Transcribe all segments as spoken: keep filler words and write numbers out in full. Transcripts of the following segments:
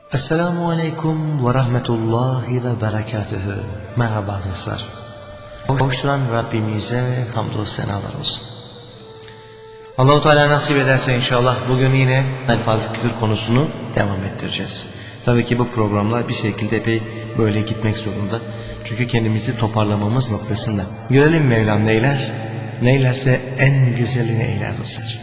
Esselamu Aleyküm ve Rahmetullahi ve Berekatühü. Merhaba dostlar. Hoş duran Rabbimize hamdü senalar olsun. Allah-u Teala nasip ederse inşallah bugün yine elfaz-ı küfür konusunu devam ettireceğiz. Tabii ki bu programlar bir şekilde epey böyle gitmek zorunda. Çünkü kendimizi toparlamamız noktasında. Görelim Mevlam neyler? Neylerse en güzelini eyler dostlar.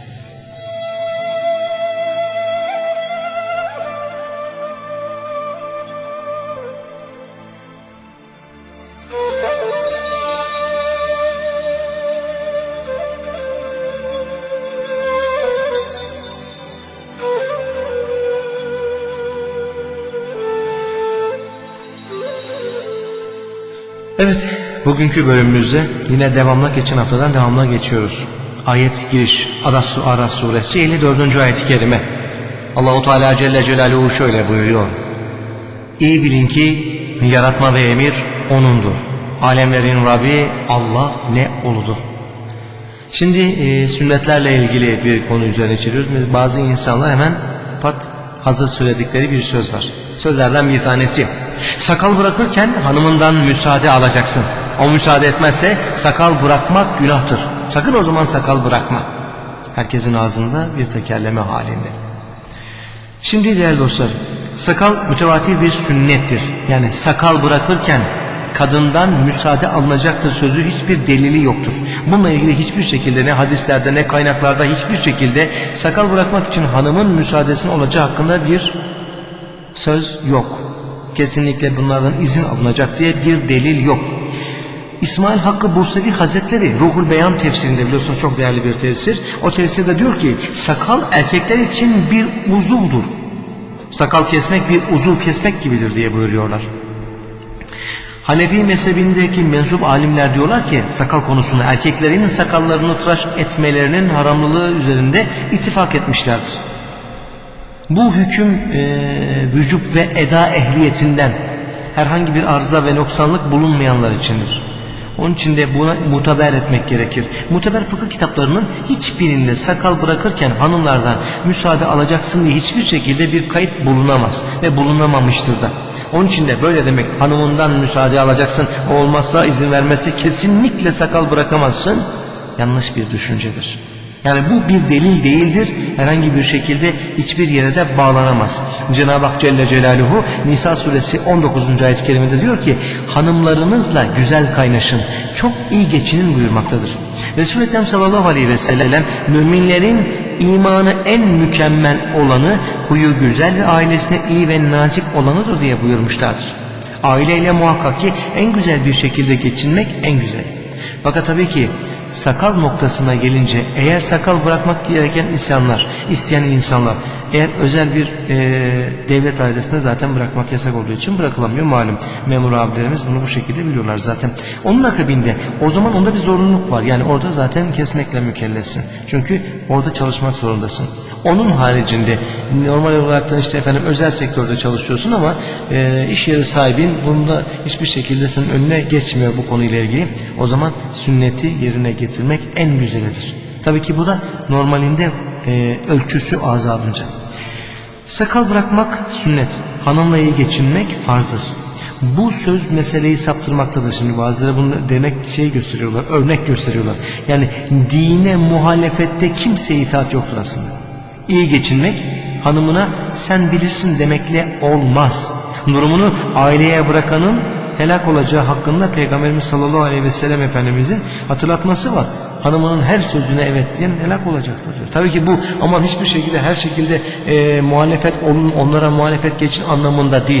Evet, bugünkü bölümümüzde yine devamla geçen haftadan devamla geçiyoruz. Ayet giriş Araf, Araf suresi elli dördüncü ayet-i kerime. Allah-u Teala Celle Celaluhu şöyle buyuruyor. İyi bilin ki yaratma ve emir O'nundur. Alemlerin Rabbi Allah ne oludur. Şimdi e, sünnetlerle ilgili bir konu üzerine çeviriyoruz. Bazı insanlar hemen pat hazır söyledikleri bir söz var. Sözlerden bir tanesi. Sakal bırakırken hanımından müsaade alacaksın. O müsaade etmezse sakal bırakmak günahtır. Sakın o zaman sakal bırakma. Herkesin ağzında bir tekerleme halinde. Şimdi değerli dostlar, sakal mütevatir bir sünnettir. Yani sakal bırakırken kadından müsaade alınacaktır sözü hiçbir delili yoktur. Bununla ilgili hiçbir şekilde ne hadislerde ne kaynaklarda hiçbir şekilde sakal bırakmak için hanımın müsaadesinin olacağı hakkında bir söz yok. Kesinlikle bunlardan izin alınacak diye bir delil yok. İsmail Hakkı Bursevi Hazretleri Ruhul Beyan tefsirinde, biliyorsunuz çok değerli bir tefsir. O tefsirde diyor ki sakal erkekler için bir uzuvdur. Sakal kesmek bir uzuv kesmek gibidir diye buyuruyorlar. Hanefi mezhebindeki mensup alimler diyorlar ki sakal konusunda erkeklerin sakallarını tıraş etmelerinin haramlılığı üzerinde ittifak etmişlerdir. Bu hüküm e, vücub ve eda ehliyetinden herhangi bir arıza ve noksanlık bulunmayanlar içindir. Onun için de buna muteber etmek gerekir. Muteber fıkıh kitaplarının hiçbirinde sakal bırakırken hanımlardan müsaade alacaksın diye hiçbir şekilde bir kayıt bulunamaz ve bulunamamıştır da. Onun için de böyle demek, hanımından müsaade alacaksın, o olmazsa izin vermesi kesinlikle sakal bırakamazsın, yanlış bir düşüncedir. Yani bu bir delil değildir, herhangi bir şekilde hiçbir yere de bağlanamaz. Cenab-ı Hak Celle Celaluhu Nisa suresi on dokuzuncu ayet-i kerimede diyor ki hanımlarınızla güzel kaynaşın, çok iyi geçinin buyurmaktadır. Resul-i Ekrem sallallahu aleyhi ve sellem müminlerin imanı en mükemmel olanı, huyu güzel ve ailesine iyi ve nazik olanıdır diye buyurmuşlardır. Aileyle muhakkak ki en güzel bir şekilde geçinmek en güzel. Fakat tabii ki sakal noktasına gelince eğer sakal bırakmak gereken insanlar, isteyen insanlar eğer özel bir e, devlet ailesinde zaten bırakmak yasak olduğu için bırakılamıyor malum. Memur abilerimiz bunu bu şekilde biliyorlar zaten. Onun akabinde o zaman onda bir zorunluluk var. Yani orada zaten kesmekle mükellefsin. Çünkü orada çalışmak zorundasın. Onun haricinde normal olarak da işte efendim özel sektörde çalışıyorsun ama e, iş yeri sahibin bunda hiçbir şekilde senin önüne geçmiyor bu konuyla ilgili. O zaman sünneti yerine getirmek en güzelidir. Tabii ki bu da normalinde e, ölçüsü azabınca. Sakal bırakmak sünnet, hanımla iyi geçinmek farzdır. Bu söz meseleyi saptırmaktadır. Şimdi bazıları bunu demek şey gösteriyorlar, örnek gösteriyorlar. Yani dine muhalefette kimseye itaat yoktur aslında. İyi geçinmek hanımına sen bilirsin demekle olmaz. Durumunu aileye bırakanın helak olacağı hakkında Peygamberimiz sallallahu aleyhi ve sellem Efendimizin hatırlatması var. Hanımının her sözüne evet diyen helak olacaktır diyor. Tabii ki bu aman hiçbir şekilde her şekilde e, muhalefet olun, onlara muhalefet geçin anlamında değil.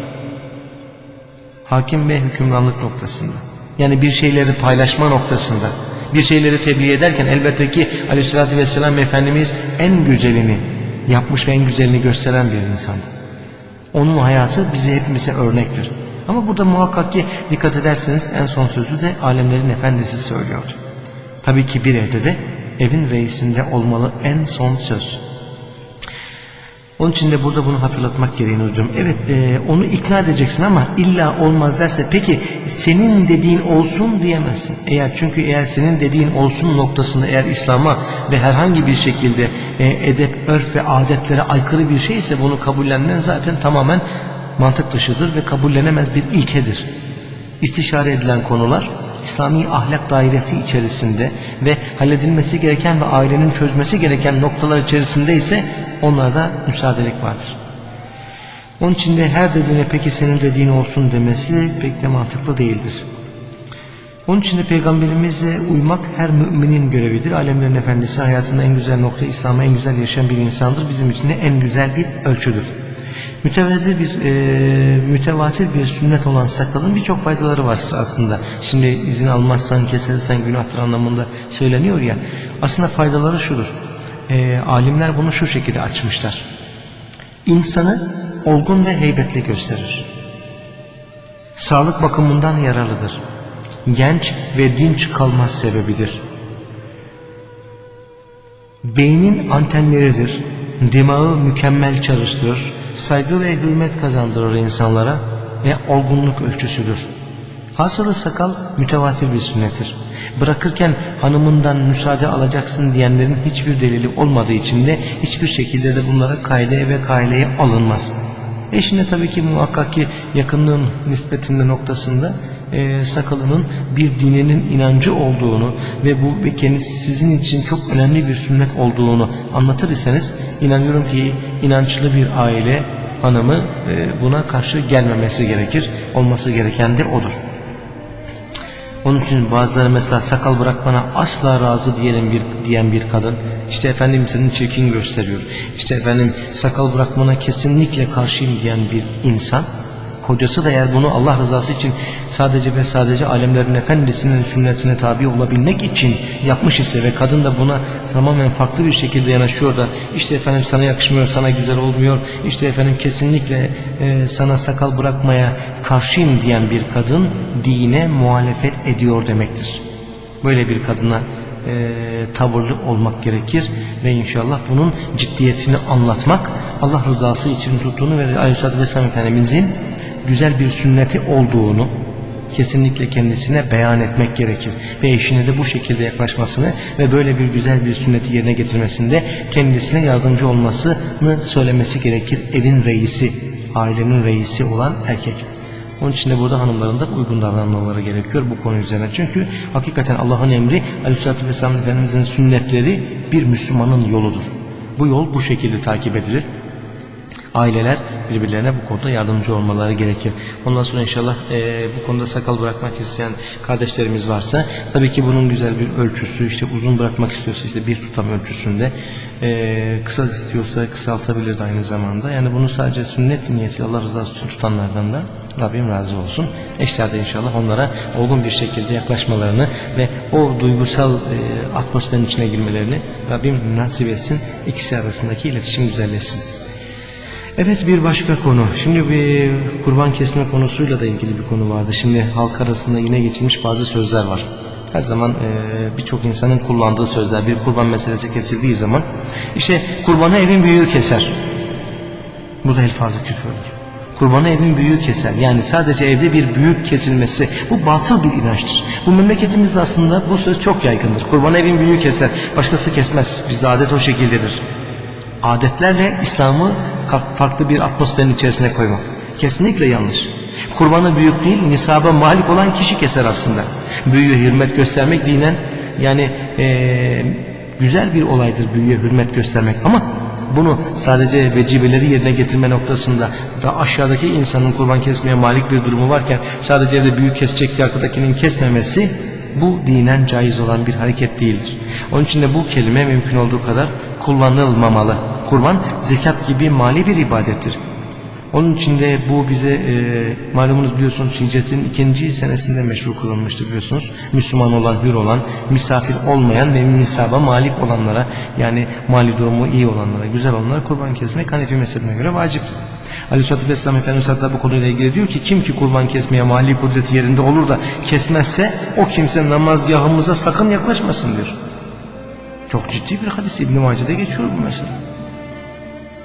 Hakim ve hükümranlık noktasında. Yani bir şeyleri paylaşma noktasında. Bir şeyleri tebliğ ederken elbette ki aleyhissalatü vesselam Efendimiz en güzelini yapmış ve en güzelini gösteren bir insandı. Onun hayatı bize hepimize örnektir. Ama burada muhakkak ki dikkat ederseniz en son sözü de alemlerin efendisi söylüyor. Tabii ki bir evde de evin reisinde olmalı en son söz. Onun için de burada bunu hatırlatmak gereğini hocam. Evet e, onu ikna edeceksin ama illa olmaz derse peki senin dediğin olsun diyemezsin. Eğer çünkü eğer senin dediğin olsun noktasında eğer İslam'a ve herhangi bir şekilde e, edep, örf ve adetlere aykırı bir şeyse bunu kabullenmen zaten tamamen mantık dışıdır ve kabullenemez bir ilkedir. İstişare edilen konular İslami ahlak dairesi içerisinde ve halledilmesi gereken ve ailenin çözmesi gereken noktalar içerisinde ise onlarda müsaadelik vardır. Onun için de her dediğine peki senin dediğin olsun demesi pek de mantıklı değildir. Onun için de Peygamberimize uymak her müminin görevidir. Alemlerin Efendisi hayatında en güzel nokta İslam'a en güzel yaşayan bir insandır. Bizim için de en güzel bir ölçüdür. Mütevatir bir e, mütevatir bir sünnet olan sakalın birçok faydaları var aslında. Şimdi izin almazsan kesersen günahtır anlamında söyleniyor ya. Aslında faydaları şudur. E, alimler bunu şu şekilde açmışlar. İnsanı olgun ve heybetli gösterir. Sağlık bakımından yararlıdır. Genç ve dinç kalmaz sebebidir. Beynin antenleridir. Dimağı mükemmel çalıştırır. Saygı ve hürmet kazandırır insanlara ve olgunluk ölçüsüdür. Hasılı sakal mütevatir bir sünnettir. Bırakırken hanımından müsaade alacaksın diyenlerin hiçbir delili olmadığı için de hiçbir şekilde de bunlara kaide ve kaileye alınmaz. Eşine tabii ki muhakkak ki yakınlığın nispetinde noktasında e, sakalının bir dininin inancı olduğunu ve bu ve kendisi sizin için çok önemli bir sünnet olduğunu anlatır iseniz inanıyorum ki inançlı bir aile hanımı e, buna karşı gelmemesi gerekir. Olması gereken de odur. Onun için bazıları mesela sakal bırakmana asla razı diyelim bir, diyen bir kadın işte efendim senin çirkin gösteriyor. İşte efendim sakal bırakmana kesinlikle karşıyım diyen bir insan, kocası da eğer bunu Allah rızası için sadece ve sadece alemlerin efendisinin sünnetine tabi olabilmek için yapmış ise ve kadın da buna tamamen farklı bir şekilde yanaşıyor da işte efendim sana yakışmıyor, sana güzel olmuyor, işte efendim kesinlikle e, sana sakal bırakmaya karşıyım diyen bir kadın dine muhalefet ediyor demektir. Böyle bir kadına e, tavırlı olmak gerekir ve inşallah bunun ciddiyetini anlatmak, Allah rızası için tuttuğunu ve Aleyhisselatü Vesselam Efendimizin güzel bir sünneti olduğunu kesinlikle kendisine beyan etmek gerekir. Ve eşine de bu şekilde yaklaşmasını ve böyle bir güzel bir sünneti yerine getirmesinde kendisine yardımcı olmasını söylemesi gerekir. Evin reisi, ailenin reisi olan erkek. Onun için de burada hanımların da uygun davranmaları gerekiyor bu konu üzerine. Çünkü hakikaten Allah'ın emri Aleyhisselatü Vesselam Efendimizin sünnetleri bir Müslümanın yoludur. Bu yol bu şekilde takip edilir. Aileler birbirlerine bu konuda yardımcı olmaları gerekir. Ondan sonra inşallah e, bu konuda sakal bırakmak isteyen kardeşlerimiz varsa tabii ki bunun güzel bir ölçüsü, işte uzun bırakmak istiyorsa işte bir tutam ölçüsünde, e, kısa istiyorsa kısaltabilir de aynı zamanda. Yani bunu sadece sünnet niyetiyle Allah rızası için tutanlardan da Rabbim razı olsun. Eşler de inşallah onlara olgun bir şekilde yaklaşmalarını ve o duygusal e, atmosferin içine girmelerini Rabbim nasip etsin. İkisi arasındaki iletişim güzelleşsin. Evet, bir başka konu. Şimdi bir kurban kesme konusuyla da ilgili bir konu vardı. Şimdi halk arasında yine geçilmiş bazı sözler var. Her zaman e, birçok insanın kullandığı sözler, bir kurban meselesi kesildiği zaman işte kurbanı evin büyüğü keser. Burada elfazı küfürdür. Kurbanı evin büyüğü keser. Yani sadece evde bir büyük kesilmesi, bu batıl bir inançtır. Bu memleketimizde aslında bu söz çok yaygındır. Kurbanı evin büyüğü keser, başkası kesmez. Bizde adet o şekildedir. Adetlerle İslam'ı farklı bir atmosferin içerisine koymak kesinlikle yanlış. Kurbanı büyük değil, nisaba malik olan kişi keser aslında. Büyüğe hürmet göstermek dinen yani ee, güzel bir olaydır büyüğe hürmet göstermek, ama bunu sadece vecibeleri yerine getirme noktasında da aşağıdaki insanın kurban kesmeye malik bir durumu varken sadece evde büyük kesecekti arkadakinin kesmemesi, bu dinen caiz olan bir hareket değildir. Onun için de bu kelime mümkün olduğu kadar kullanılmamalı. Kurban zekat gibi mali bir ibadettir. Onun için de bu bize e, malumunuz biliyorsunuz hicretin ikinci senesinde meşru kılınmıştır biliyorsunuz. Müslüman olan, hür olan, misafir olmayan ve nisaba malik olanlara, yani mali durumu iyi olanlara, güzel olanlara kurban kesmek Hanefi mezhebine göre vaciptir. Aleyhisselatü Vesselam Efendimiz hatta bu konuyla ilgili diyor ki kim ki kurban kesmeye mali kudreti yerinde olur da kesmezse o kimse namazgahımıza sakın yaklaşmasın diyor. Çok ciddi bir hadis, İbn-i Mace'de geçiyor bu mesela.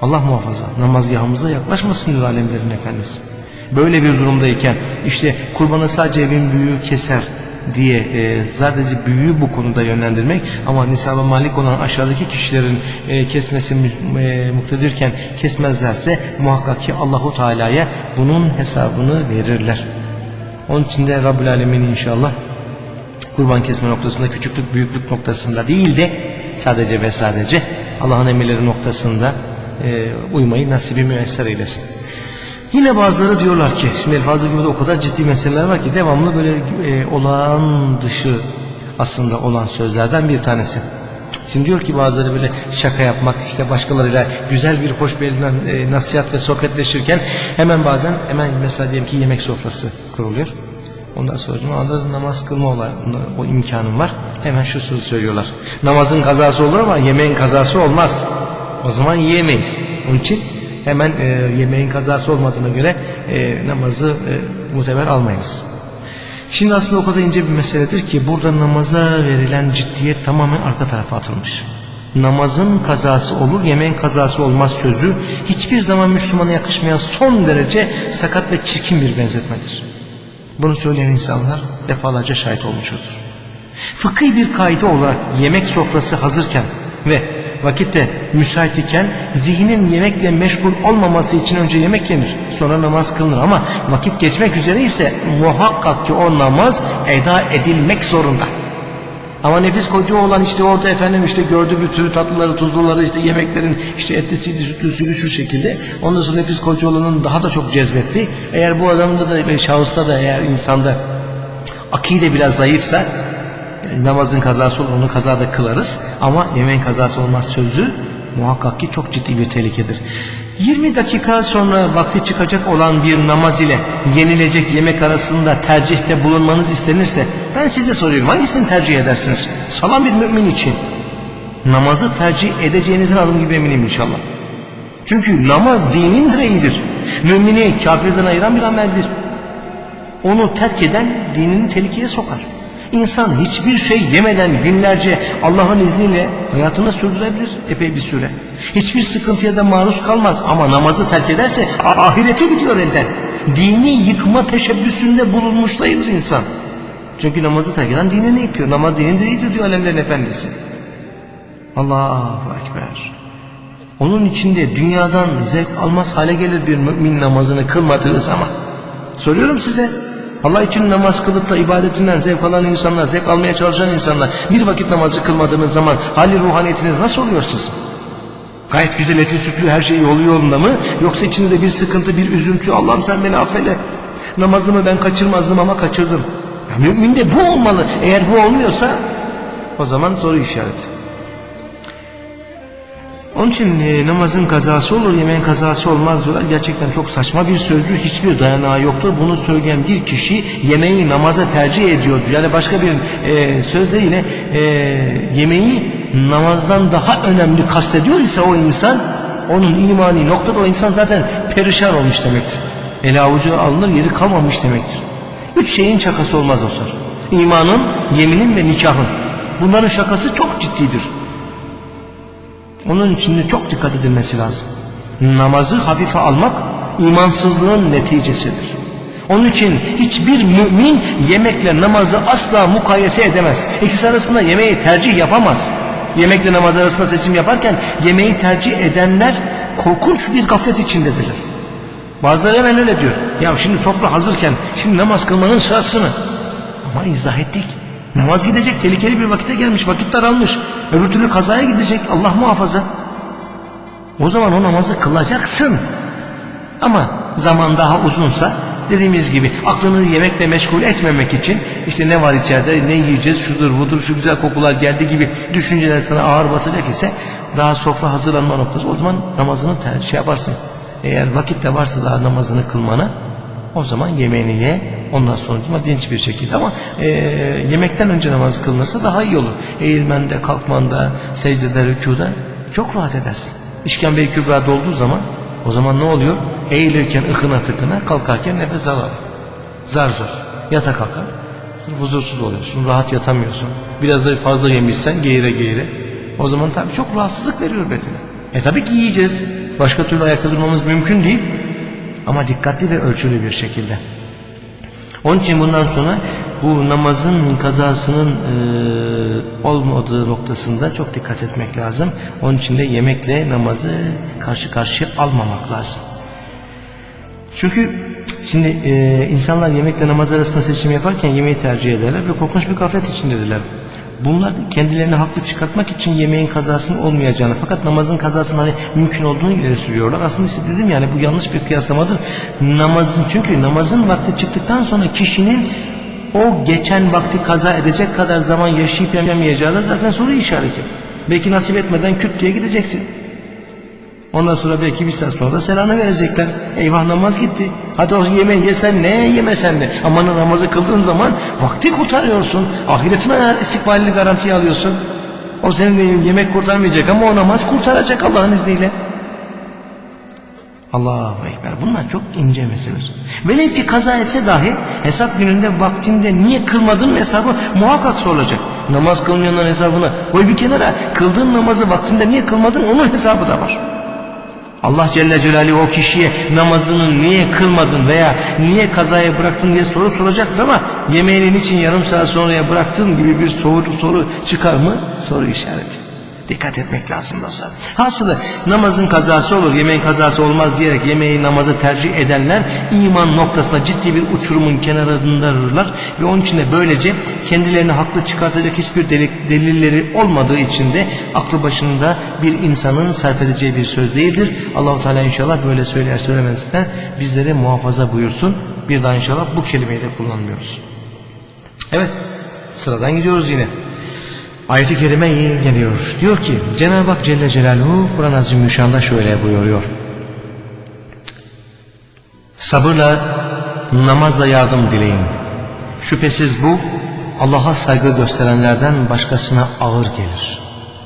Allah muhafaza, namazgahımıza yaklaşmasın nur alemlerin efendisi. Böyle bir durumdayken işte kurbanı sadece evin büyüğü keser diye e, sadece büyüğü bu konuda yönlendirmek, ama nisaba malik olan aşağıdaki kişilerin e, kesmesi e, muktedirken kesmezlerse muhakkak ki Allahu Teala'ya bunun hesabını verirler. Onun için de Rabbül Alemin inşallah kurban kesme noktasında, küçüklük büyüklük noktasında değil de sadece ve sadece Allah'ın emirleri noktasında e, uymayı nasibi müesser eylesin. Yine bazıları diyorlar ki, şimdi Elfaz-ı Hikmet'te o kadar ciddi meseleler var ki devamlı böyle e, olağan dışı aslında olan sözlerden bir tanesi. Şimdi diyor ki bazıları böyle şaka yapmak, işte başkalarıyla güzel bir hoş bir e, nasihat ve sohbetleşirken hemen bazen hemen mesela diyelim ki yemek sofrası kuruluyor. Ondan sonra anda namaz kılma olay, o imkanım var. Hemen şu sözü söylüyorlar. Namazın kazası olur ama yemeğin kazası olmaz. O zaman yiyemeyiz. Onun için hemen e, yemeğin kazası olmadığına göre e, namazı e, muteber almayız. Şimdi aslında o kadar ince bir meseledir ki burada namaza verilen ciddiyet tamamen arka tarafa atılmış. Namazın kazası olur, yemeğin kazası olmaz sözü hiçbir zaman Müslümana yakışmayan son derece sakat ve çirkin bir benzetmedir. Bunu söyleyen insanlar defalarca şahit olmuşuzdur. Fıkhi bir kaide olarak yemek sofrası hazırken ve vakitte müsait iken zihnin yemekle meşgul olmaması için önce yemek yenir, sonra namaz kılınır, ama vakit geçmek üzere ise muhakkak ki o namaz eda edilmek zorunda. Ama nefis koca olan işte orada efendim işte gördü bir türlü tatlıları, tuzluları, işte yemeklerin işte etlisiydi, sütlüsüydü şu şekilde. Ondan sonra nefis koca olanın daha da çok cezbetti. Eğer bu adamda da şahısta da eğer insanda akide biraz zayıfsa namazın kazası olur, onu kazada kılarız, ama yemeğin kazası olmaz sözü muhakkak ki çok ciddi bir tehlikedir. yirmi dakika sonra vakti çıkacak olan bir namaz ile yenilecek yemek arasında tercihte bulunmanız istenirse ben size soruyorum, hangisini tercih edersiniz? Sağlam bir mümin için namazı tercih edeceğinizin adım gibi eminim inşallah. Çünkü namaz dinin direğidir. Mümini kafirden ayıran bir ameldir. Onu terk eden dinini tehlikeye sokar. İnsan hiçbir şey yemeden günlerce Allah'ın izniyle hayatını sürdürebilir epey bir süre. Hiçbir sıkıntıya da maruz kalmaz, ama namazı terk ederse ahirete gidiyor elden. Dini yıkma teşebbüsünde bulunmuş sayılır insan. Çünkü namazı terk eden dinini yıkıyor. Namaz dinin direğidir diyor alemlerin efendisi. Allahu Ekber. Onun içinde dünyadan zevk almaz hale gelir bir mümin namazını kılmadığı zaman. Soruyorum size. Allah için namaz kılıp da ibadetinden zevk alan insanlar, zevk almaya çalışan insanlar bir vakit namazı kılmadığınız zaman hali ruhaniyetiniz nasıl oluyor sizin? Gayet güzel etli sütlü her şey yolu yolunda mı? Yoksa içinizde bir sıkıntı, bir üzüntü, Allah'ım sen beni affeyle, namazımı ben kaçırmazdım ama kaçırdım. Ya, mümin de bu olmalı. Eğer bu olmuyorsa o zaman soru işareti. Onun için e, namazın kazası olur, yemeğin kazası olmaz diyorlar. Gerçekten çok saçma bir sözdür, hiçbir dayanağı yoktur. Bunu söyleyen bir kişi yemeği namaza tercih ediyordur. Yani başka bir e, sözle yine e, yemeği namazdan daha önemli kastediyor ise o insan, onun imani noktada o insan zaten perişan olmuş demektir. Ele avucu alınır yeri kalmamış demektir. Üç şeyin şakası olmaz o sır. İmanın, yeminin ve nikahın. Bunların şakası çok ciddidir. Onun için de çok dikkat edilmesi lazım. Namazı hafife almak imansızlığın neticesidir. Onun için hiçbir mümin yemekle namazı asla mukayese edemez. İkisi arasında yemeği tercih yapamaz. Yemekle namaz arasında seçim yaparken yemeği tercih edenler korkunç bir gaflet içindedirler. Bazıları hemen öyle diyor. Ya şimdi sofra hazırken şimdi namaz kılmanın sırası mı? Ama izah ettik. Namaz gidecek, tehlikeli bir vakite gelmiş, vakit daralmış. Öbür türlü kazaya gidecek, Allah muhafaza. O zaman o namazı kılacaksın. Ama zaman daha uzunsa dediğimiz gibi aklını yemekle meşgul etmemek için işte ne var içeride, ne yiyeceğiz, şudur budur, şu güzel kokular geldi gibi düşünceler sana ağır basacak ise daha sofra hazırlanma noktası, o zaman namazını tercih şey yaparsın. Eğer vakit de varsa daha namazını kılmana, o zaman yemeğini ye, ondan sonucuma dinç bir şekilde, ama e, yemekten önce namaz kılınırsa daha iyi olur. Eğilmende, kalkmanda, secdede, rükuda çok rahat edersin. İşkembe-i kübrada olduğu zaman o zaman ne oluyor? Eğilirken ıkına tıkına, kalkarken nefes alır. Zar zor. Yata kalkar. Huzursuz oluyorsun, rahat yatamıyorsun. Biraz da fazla yemişsen geğire geğire. O zaman tabii çok rahatsızlık veriyor bedene. E tabii ki yiyeceğiz. Başka türlü ayakta durmamız mümkün değil. Ama dikkatli ve ölçülü bir şekilde. Onun için bundan sonra bu namazın kazasının e, olmadığı noktasında çok dikkat etmek lazım. Onun için de yemekle namazı karşı karşıya almamak lazım. Çünkü şimdi e, insanlar yemekle namaz arasında seçim yaparken yemeği tercih ederler ve korkunç bir gaflet içindedirler. Bunlar kendilerini haklı çıkartmak için yemeğin kazasının olmayacağını, fakat namazın kazasının hani mümkün olduğunu ileri sürüyorlar. Aslında işte dedim yani bu yanlış bir kıyaslamadır. Namazın, çünkü namazın vakti çıktıktan sonra kişinin o geçen vakti kaza edecek kadar zaman yaşayıp yaşamayacağı da zaten soru işareti. Belki nasip etmeden küt diye gideceksin. Ondan sonra belki bir saat sonra da selamı verecekler. Eyvah, namaz gitti. Hadi o yemeği yesen ne, yemesen ne. Ama namazı kıldığın zaman vakti kurtarıyorsun. Ahiretine istikbalini garantiye alıyorsun. O senin yemek kurtarmayacak ama o namaz kurtaracak Allah'ın izniyle. Allahu Ekber. Bunlar çok ince meseleler. Velev ki kaza etse dahi hesap gününde vaktinde niye kılmadın hesabı muhakkak sorulacak. Namaz kılmayanların hesabına koy bir kenara. Kıldığın namazı vaktinde niye kılmadın, onun hesabı da var. Allah Celle Celaluhu o kişiye namazını niye kılmadın veya niye kazaya bıraktın diye soru soracaktır ama yemeğinin için yarım saat sonraya bıraktın gibi bir soru, soru çıkar mı? Soru işareti. Dikkat etmek lazım dostlar. Hasılı namazın kazası olur, yemeğin kazası olmaz diyerek yemeği, namazı tercih edenler iman noktasında ciddi bir uçurumun kenarındadırlar ve onun için de böylece kendilerini haklı çıkartacak hiçbir delilleri olmadığı için de aklı başında bir insanın sarf edeceği bir söz değildir. Allah-u Teala inşallah böyle söyler söylemezden bizleri muhafaza buyursun. Bir daha inşallah bu kelimeyi de kullanmıyoruz. Evet, sıradan gidiyoruz yine. Ayet-i kerime iyi geliyor. Diyor ki Cenab-ı Hak Celle Celaluhu Kur'an-ı Azimüşşan'da şöyle buyuruyor. Sabırla, namazla yardım dileyin. Şüphesiz bu Allah'a saygı gösterenlerden başkasına ağır gelir.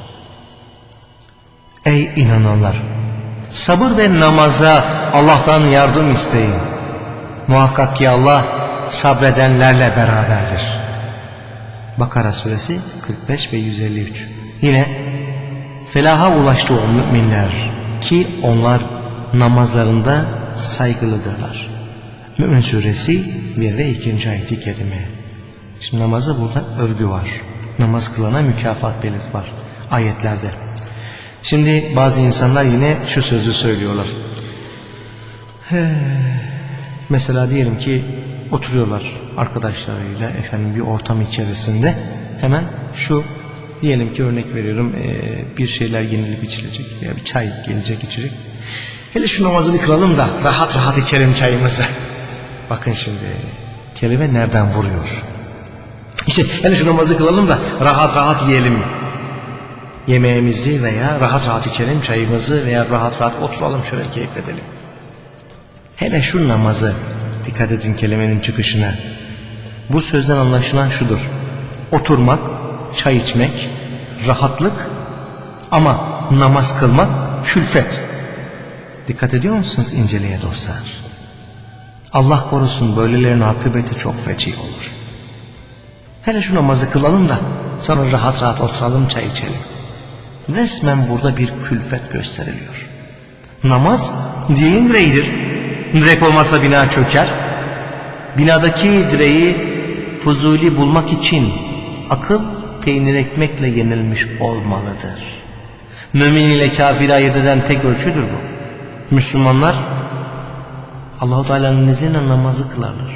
Ey inananlar! Sabır ve namaza Allah'tan yardım isteyin. Muhakkak ki Allah sabredenlerle beraberdir. Bakara suresi kırk beş ve yüz elli üç. Yine felaha ulaştı o müminler ki onlar namazlarında saygılıdırlar. Mümin suresi bir ve ikinci ayeti kerime. Şimdi namazı burada övgü var. Namaz kılana mükafat belirt var ayetlerde. Şimdi bazı insanlar yine şu sözü söylüyorlar. He, mesela diyelim ki oturuyorlar arkadaşlarıyla efendim bir ortam içerisinde, hemen şu diyelim ki örnek veriyorum e, bir şeyler yenilip içilecek veya bir çay gelecek içecek. Hele şu namazı bir kılalım da rahat rahat içelim çayımızı. Bakın şimdi kelime nereden vuruyor? İşte hele şu namazı kılalım da rahat rahat yiyelim yemeğimizi veya rahat rahat içelim çayımızı veya rahat rahat oturalım şöyle keyif edelim. Hele şu namazı, dikkat edin kelimenin çıkışına. Bu sözden anlaşılan şudur: oturmak, çay içmek, rahatlık, ama namaz kılmak külfet. Dikkat ediyor musunuz inceleye dostlar? Allah korusun, böylelerinin akıbeti çok feci olur. Hele şu namazı kılalım da sonra rahat rahat oturalım çay içelim. Resmen burada bir külfet gösteriliyor. Namaz dinin direğidir. Direk olmazsa bina çöker. Binadaki direği fuzuli bulmak için akıl peynir ekmekle yenilmiş olmalıdır. Mümin ile kafiri ayırt eden tek ölçüdür bu. Müslümanlar Allah-u Teala'nın izniyle namazı kılarlar.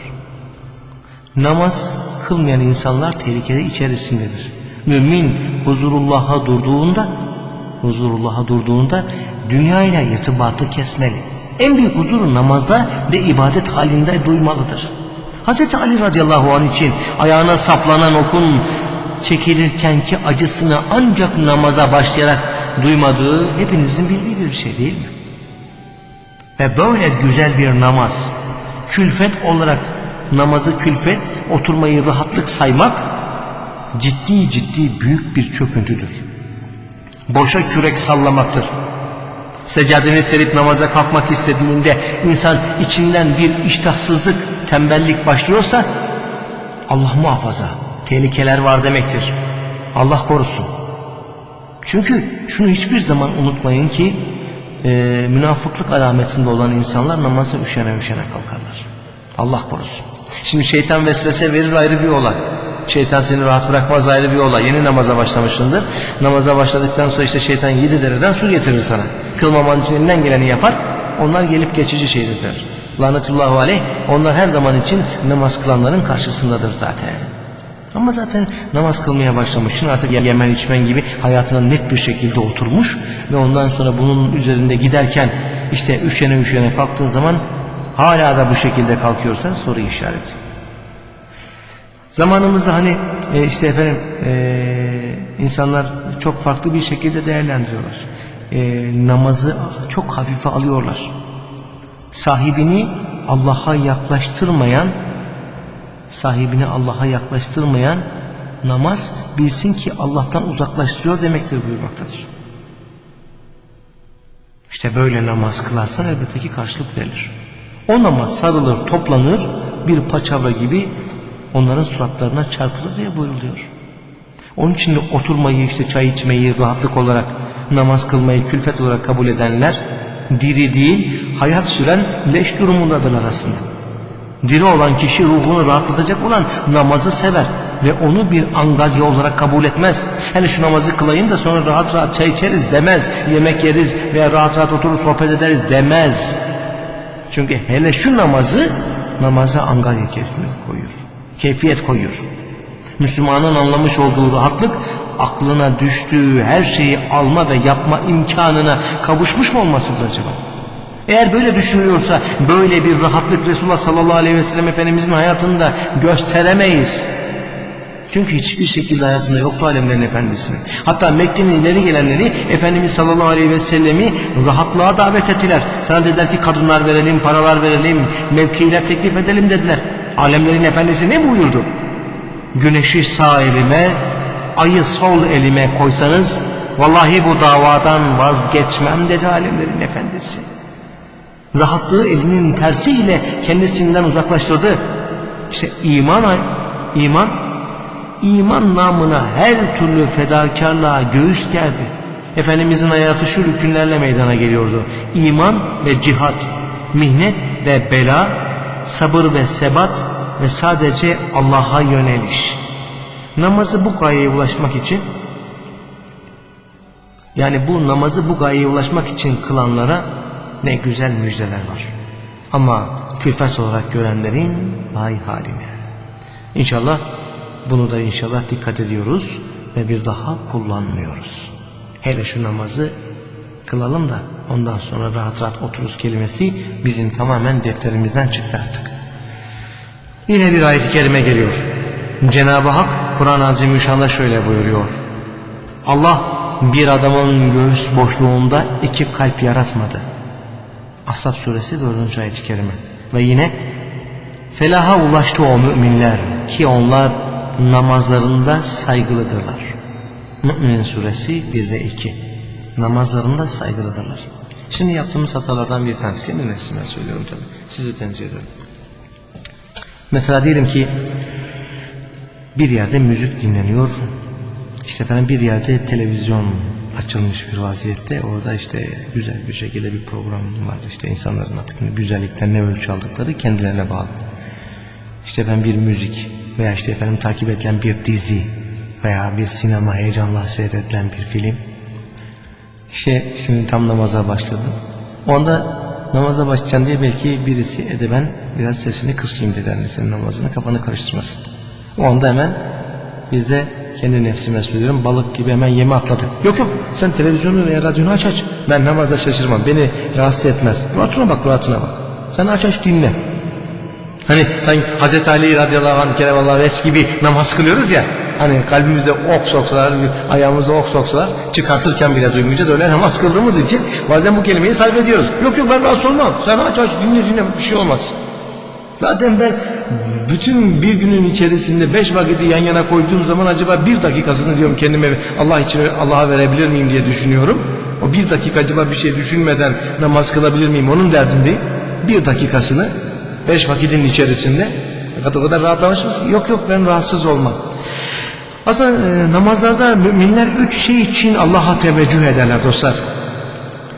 Namaz kılmayan insanlar tehlikede içerisindedir. Mümin huzurullah'a durduğunda huzurullah'a durduğunda dünya ile irtibatı kesmeli. En büyük huzuru namazda ve ibadet halinde duymalıdır. Hazreti Ali radıyallahu anh için ayağına saplanan okun çekilirkenki acısını ancak namaza başlayarak duymadığı hepinizin bildiği bir şey değil mi? Ve böyle güzel bir namaz, külfet olarak namazı külfet, oturmayı rahatlık saymak ciddi ciddi büyük bir çöküntüdür. Boşa kürek sallamaktır. Seccadeni serip namaza kalkmak istediğinde insan içinden bir iştahsızlık, tembellik başlıyorsa Allah muhafaza, tehlikeler var demektir. Allah korusun. Çünkü şunu hiçbir zaman unutmayın ki e, münafıklık alametinde olan insanlar namaza üşene üşene kalkarlar. Allah korusun. Şimdi şeytan vesvese verir, ayrı bir olay. Şeytan seni rahat bırakmaz, ayrı bir olay. Yeni namaza başlamışsındır. Namaza başladıktan sonra işte şeytan yedi dereden su getirir sana. Kılmaman için elinden geleni yapar. Onlar gelip geçici şeydirler. Lanetullahu aleyh. Onlar her zaman için namaz kılanların karşısındadır zaten. Ama zaten namaz kılmaya başlamışsın, artık yemen içmen gibi hayatına net bir şekilde oturmuş ve ondan sonra bunun üzerinde giderken işte üşene üşene kalktığın zaman hala da bu şekilde kalkıyorsan soru işareti. Zamanımızda hani e, işte efendim e, insanlar çok farklı bir şekilde değerlendiriyorlar. E, namazı çok hafife alıyorlar. Sahibini Allah'a yaklaştırmayan, sahibini Allah'a yaklaştırmayan namaz bilsin ki Allah'tan uzaklaştırıyor demektir buyurmaktadır. İşte böyle namaz kılarsan elbette ki karşılık verilir. O namaz sarılır, toplanır, bir paçavra gibi onların suratlarına çarpılır diye buyuruluyor. Onun için de oturmayı, işte çay içmeyi rahatlık olarak, namaz kılmayı külfet olarak kabul edenler diri değil, hayat süren leş durumundadırlar aslında. Diri olan kişi ruhunu rahatlatacak olan namazı sever ve onu bir angarya olarak kabul etmez. Hani şu namazı kılayım da sonra rahat rahat çay içeriz demez, yemek yeriz veya rahat rahat oturup sohbet ederiz demez. Çünkü hele şu namazı, namaza angarya keyfiyet koyuyor. Keyfiyet koyuyor. Müslümanın anlamış olduğu rahatlık, aklına düştüğü her şeyi alma ve yapma imkanına kavuşmuş mu olmasıdır acaba? Eğer böyle düşünüyorsa böyle bir rahatlık Resulullah sallallahu aleyhi ve sellem Efendimizin hayatında gösteremeyiz. Çünkü hiçbir şekilde hayatında yoktu alemlerin efendisinin. Hatta Mekke'nin ileri gelenleri Efendimiz sallallahu aleyhi ve sellemi rahatlığa davet ettiler. Sana dediler ki kadınlar verelim, paralar verelim, mevkiler teklif edelim dediler. Alemlerin efendisi ne buyurdu? Güneşi sağ elime, ayı sol elime koysanız vallahi bu davadan vazgeçmem dedi alemlerin efendisi. Rahatlığı elinin tersiyle kendisinden uzaklaştırdı. İşte iman, iman, iman namına her türlü fedakarlığa göğüs gerdi. Efendimizin hayatı şu rükünlerle meydana geliyordu. İman ve cihat, mihnet ve bela, sabır ve sebat ve sadece Allah'a yöneliş. Namazı bu gayeye ulaşmak için, yani bu namazı bu gayeye ulaşmak için kılanlara ne güzel müjdeler var. Ama külfet olarak görenlerin vay haline. İnşallah bunu da inşallah dikkat ediyoruz ve bir daha kullanmıyoruz. Hele şu namazı kılalım da ondan sonra rahat rahat otururuz kelimesi bizim tamamen defterimizden çıktı artık. Yine bir ayet-i kerime geliyor. Cenab-ı Hak Kur'an-ı Azimüşşan'da şöyle buyuruyor. Allah bir adamın göğüs boşluğunda iki kalp yaratmadı. Ashab suresi dördüncü ayet-i kerime. Ve yine felaha ulaştı o müminler ki onlar namazlarında saygılıdırlar. Mü'min suresi bir ve iki. Namazlarında saygılıdırlar. Şimdi yaptığımız hatalardan bir tanesi, kendi nefsime söylüyorum tabii. Sizi tenzih ederim. Mesela diyelim ki bir yerde müzik dinleniyor. İşte efendim bir yerde televizyon açılmış bir vaziyette. Orada işte güzel bir şekilde bir program var. İşte insanların artık güzellikten ne ölçü aldıkları kendilerine bağlı. İşte efendim bir müzik veya işte efendim takip edilen bir dizi veya bir sinema, heyecanla seyredilen bir film. İşte şimdi tam namaza başladım. Onda namaza başlayacağım diye belki birisi edeben biraz sesini kısayım dedi. Yani senin namazını kafanı karıştırmasın. O anda hemen biz de kendi nefsime söylüyorum, balık gibi hemen yeme atladık. Yok yok, sen televizyonu veya radyonu aç aç. Ben namazda şaşırmam, beni rahatsız etmez. Rahatına bak, rahatına bak. Sen aç aç dinle. Hani sen Hazreti Ali radıyallahu anh keremallahu veç gibi namaz kılıyoruz ya. Hani kalbimizde ok soksalar, ayağımıza ok soksalar çıkartırken bile duymayacağız. Öyle namaz kıldığımız için bazen bu kelimeyi sarf ediyoruz. Yok yok ben rahatsız olmam. Sen aç aç dinle dinle, bir şey olmaz. Zaten ben bütün bir günün içerisinde beş vakiti yan yana koyduğum zaman acaba bir dakikasını diyorum kendime Allah için Allah'a verebilir miyim diye düşünüyorum. O bir dakika acaba bir şey düşünmeden namaz kılabilir miyim onun derdindeyim. Bir dakikasını beş vakitin içerisinde o kadar rahatlamış mısın? Yok yok ben rahatsız olmam. Aslında e, namazlarda müminler üç şey için Allah'a teveccüh ederler dostlar.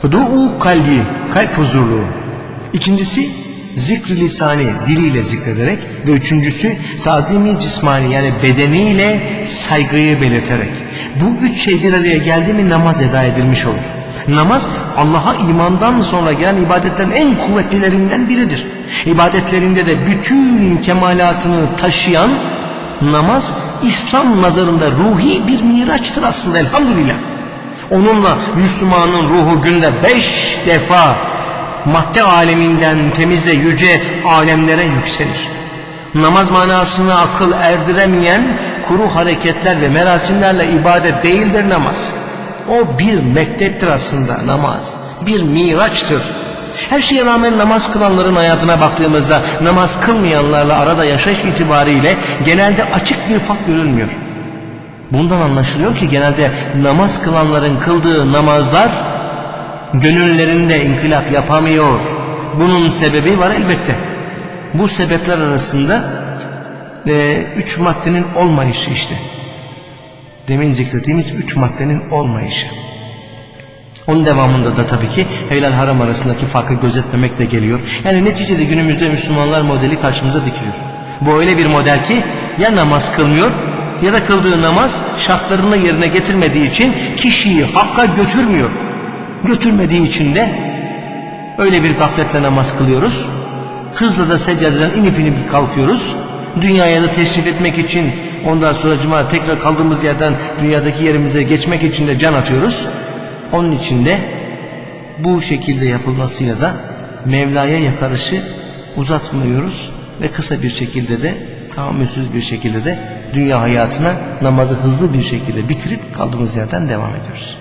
Hudu'u kalbi, kalp huzurluğu. İkincisi zikr-i lisani, diliyle zikrederek. Ve üçüncüsü tazimi cismani, yani bedeniyle saygıyı belirterek. Bu üç şey bir araya geldi mi namaz eda edilmiş olur. Namaz Allah'a imandan sonra gelen ibadetlerin en kuvvetlilerinden biridir. İbadetlerinde de bütün kemalatını taşıyan namaz İslam nazarında ruhi bir miraçtır aslında, elhamdülillah. Onunla Müslümanın ruhu günde beş defa madde aleminden temizle yüce alemlere yükselir. Namaz manasını akıl erdiremeyen kuru hareketler ve merasimlerle ibadet değildir namaz. O bir mekteptir aslında namaz. Bir miraçtır. Her şeye rağmen namaz kılanların hayatına baktığımızda namaz kılmayanlarla arada yaşayış itibariyle genelde açık bir fark görülmüyor. Bundan anlaşılıyor ki genelde namaz kılanların kıldığı namazlar gönüllerinde inkılap yapamıyor. Bunun sebebi var elbette. Bu sebepler arasında e, üç maddenin olmayışı işte. Demin zikrettiğimiz üç maddenin olmayışı. Onun devamında da tabii ki helal haram arasındaki farkı gözetmemek de geliyor. Yani neticede günümüzde Müslümanlar modeli karşımıza dikiliyor. Bu öyle bir model ki ya namaz kılmıyor ya da kıldığı namaz şartlarını yerine getirmediği için kişiyi hakka götürmüyor. Götürmediği için de öyle bir gafletle namaz kılıyoruz. Hızla da seccadeden inip inip kalkıyoruz. Dünyaya da teşrif etmek için, ondan sonra cuma tekrar kaldığımız yerden dünyadaki yerimize geçmek için de can atıyoruz. Onun için de bu şekilde yapılmasıyla da Mevla'ya yakarışı uzatmıyoruz ve kısa bir şekilde de, tahammülsüz bir şekilde de dünya hayatına namazı hızlı bir şekilde bitirip kaldığımız yerden devam ediyoruz.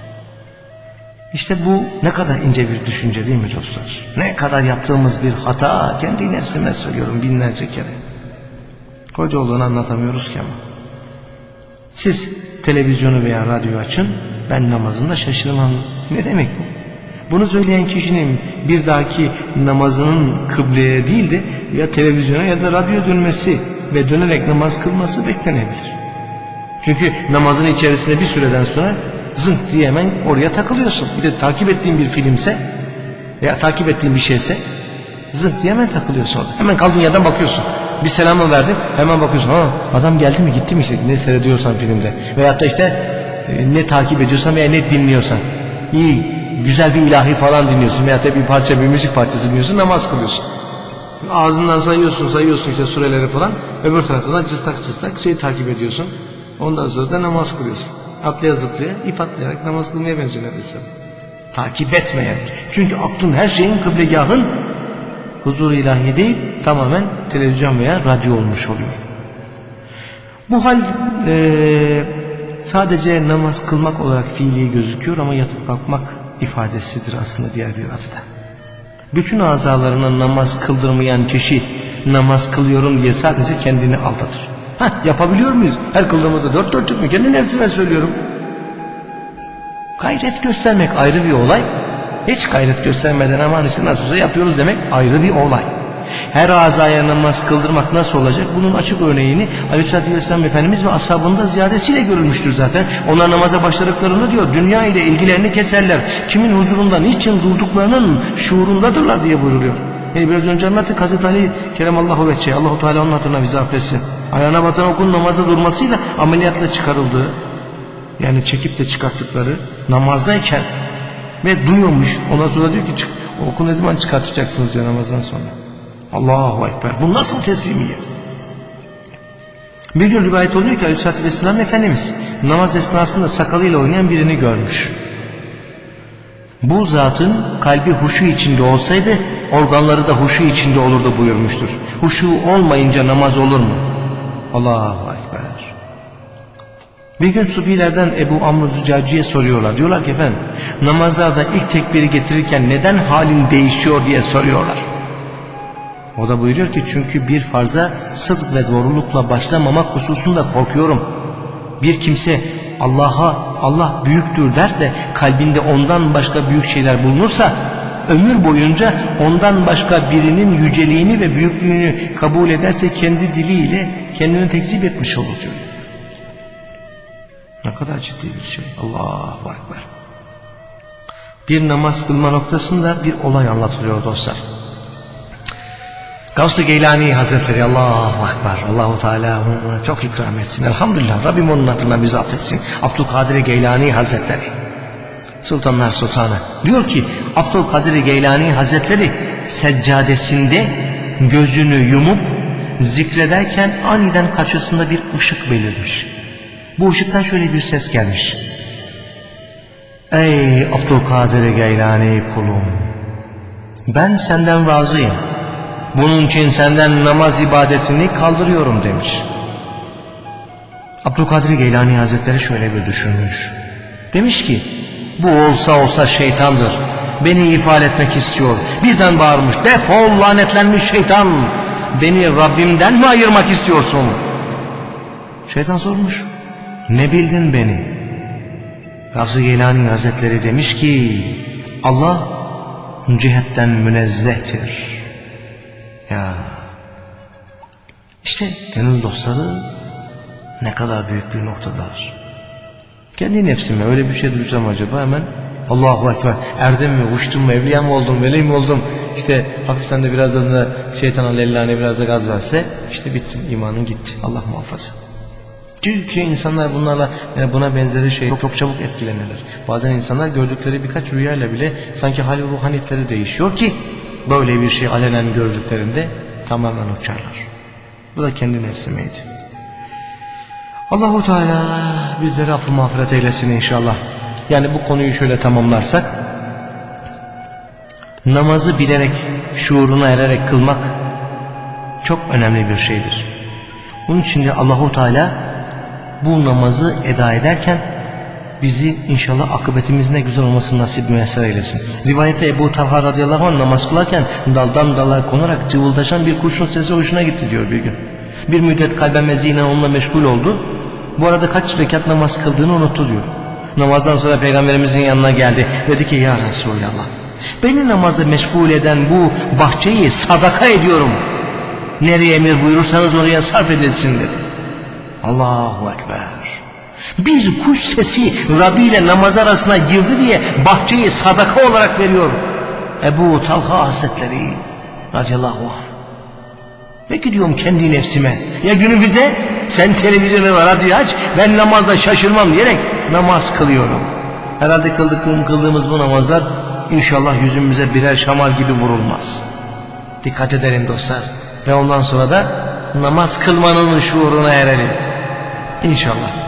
İşte bu ne kadar ince bir düşünce değil mi dostlar? Ne kadar yaptığımız bir hata, kendi nefsime söylüyorum binlerce kere. Koca olduğunu anlatamıyoruz ki ama. Siz televizyonu veya radyoyu açın, ben namazımda şaşırmam. Ne demek bu? Bunu söyleyen kişinin bir dahaki namazının kıbleye değil de ya televizyona ya da radyoya dönmesi ve dönerek namaz kılması beklenebilir. Çünkü namazın içerisinde bir süreden sonra zınk diye hemen oraya takılıyorsun. Bir de takip ettiğin bir filmse veya takip ettiğin bir şeyse zınk diye hemen takılıyorsun orada. Hemen kaldığın yerden bakıyorsun. Bir selamı verdim, hemen bakıyorsun. Ha, adam geldi mi gitti mi işte, ne seyrediyorsan filmde. Veyahut da işte e, ne takip ediyorsan veya ne dinliyorsan. İyi, güzel bir ilahi falan dinliyorsun veyahut da bir parça, bir müzik parçası dinliyorsun, namaz kılıyorsun. Ağzından sayıyorsun sayıyorsun işte sureleri falan. Öbür taraftan cıstak cıstak şeyi takip ediyorsun. Ondan sonra da namaz kılıyorsun. Atlaya zıplaya, ip atlayarak namaz kılmaya benziyor neredeyse. Takip etmeyen. Çünkü aklın her şeyin kıblegahın huzur ilahi değil, tamamen televizyon veya radyo olmuş oluyor. Bu hal e, sadece namaz kılmak olarak fiili gözüküyor ama yatıp kalkmak ifadesidir aslında diğer bir adı da. Bütün azalarına namaz kıldırmayan kişi namaz kılıyorum diye sadece kendini aldatır. Ha, yapabiliyor muyuz? Her kıldığımızda dört dörtlük mü? Kendi nefsime söylüyorum. Gayret göstermek ayrı bir olay. Hiç gayret göstermeden aman işte nasıl olsa yapıyoruz demek ayrı bir olay. Her azaya namaz kıldırmak nasıl olacak? Bunun açık örneğini Aleyhisselatü Vesselam Efendimiz ve ashabında ziyadesiyle görülmüştür zaten. Onlar namaza başladıklarında diyor dünya ile ilgilerini keserler. Kimin huzurunda niçin durduklarının şuurundadırlar diye buyuruyor. Yani biraz önce anlattık Hazreti Ali Keremallahu Vecce, Allah-u Teala onun hatırına bizi affetsin. Ayağına batan okun namazda durmasıyla ameliyatla çıkarıldığı, yani çekip de çıkarttıkları namazdayken ve duyuyormuş. Ondan sonra diyor ki çık, oku ne zaman çıkartacaksınız diyor namazdan sonra. Allahu Ekber. Bu nasıl teslimiyet? Bir gün rivayet oluyor ki Aleyhisselatü Vesselam Efendimiz namaz esnasında sakalıyla oynayan birini görmüş. Bu zatın kalbi huşu içinde olsaydı organları da huşu içinde olurdu buyurmuştur. Huşu olmayınca namaz olur mu? Allahu Ekber. Bir gün Sufilerden Ebu Amr Züccaci'ye soruyorlar. Diyorlar ki efendim namazlarda ilk tekbiri getirirken neden halin değişiyor diye soruyorlar. O da buyuruyor ki çünkü bir farza sıdk ve doğrulukla başlamamak hususunda korkuyorum. Bir kimse Allah'a Allah büyüktür der de kalbinde ondan başka büyük şeyler bulunursa ömür boyunca ondan başka birinin yüceliğini ve büyüklüğünü kabul ederse kendi diliyle kendini tekzip etmiş olur diyor. Ne kadar ciddi bir şey. Allahu Ekber. bir namaz kılma noktasında bir olay anlatılıyor dostlar. Gavs-ı Geylani Hazretleri, Allahu Ekber, Allahu Teala ona çok ikram etsin. Elhamdülillah, Rabbim onun hatırına bizi affetsin. Abdülkadir Geylani Hazretleri, Sultanlar Sultanı, diyor ki Abdülkadir Geylani Hazretleri seccadesinde gözünü yumup zikrederken aniden karşısında bir ışık belirmiş. Bu ışıktan şöyle bir ses gelmiş: ey Abdülkadir Geylani kulum, ben senden razıyım. Bunun için senden namaz ibadetini kaldırıyorum demiş. Abdülkadir Geylani Hazretleri şöyle bir düşünmüş. Demiş ki bu olsa olsa şeytandır. Beni ifade etmek istiyor. Birden bağırmış: defol lanetlenmiş şeytan. Beni Rabbimden mi ayırmak istiyorsun? Şeytan sormuş: ne bildin beni? Gavs-ı Geylani Hazretleri demiş ki Allah cihetten münezzehtir. Ya işte gönül dostları ne kadar büyük bir noktalar. Kendi nefsime öyle bir şey duysam acaba hemen Allahu Ekber, erdem mi, uçtum mu, evliya mı oldum, veli mi oldum, işte hafiften de birazdan da şeytana lellane biraz da gaz verse işte bittim, imanın gitti, Allah muhafaza. Çünkü insanlar bunlarla, yani buna benzeri şey çok, çok çabuk etkilenirler. Bazen insanlar gördükleri birkaç rüyayla bile sanki hal ve ruhaniyetleri değişiyor ki böyle bir şey alenen gördüklerinde tamamen uçarlar. Bu da kendi nefsimeydi. Allahu Teala bizleri affı mağfiret eylesin inşallah. Yani bu konuyu şöyle tamamlarsak, namazı bilerek, şuuruna ererek kılmak çok önemli bir şeydir. Bunun için de Allahu Teala bu namazı eda ederken bizi inşallah akıbetimizin ne güzel olmasını nasip müyesser eylesin. Rivayette Ebu Talha radıyallahu anh namaz kılarken daldan dala konarak cıvıldaşan bir kuşun sesi hoşuna gitti diyor bir gün. Bir müddet kalben mezinen onunla meşgul oldu. Bu arada kaç rekat namaz kıldığını unuttu diyor. Namazdan sonra Peygamberimizin yanına geldi. Dedi ki ya Resulallah, beni namazda meşgul eden bu bahçeyi sadaka ediyorum. Nereye emir buyurursanız oraya sarf edilsin dedi. Allahu Ekber. Bir kuş sesi Rabbi ile namaz arasına girdi diye bahçeyi sadaka olarak veriyor Ebu Talha Hazretleri radıyallahu anh. Peki diyorum kendi nefsime, ya günümüzde sen televizyonu ve radyoyu aç, ben namazda şaşırmam diyerek namaz kılıyorum. Herhalde kıldık, kıldığımız bu namazlar inşallah yüzümüze birer şamal gibi vurulmaz. Dikkat edelim dostlar. Ve ondan sonra da namaz kılmanın şuuruna erelim İnşallah.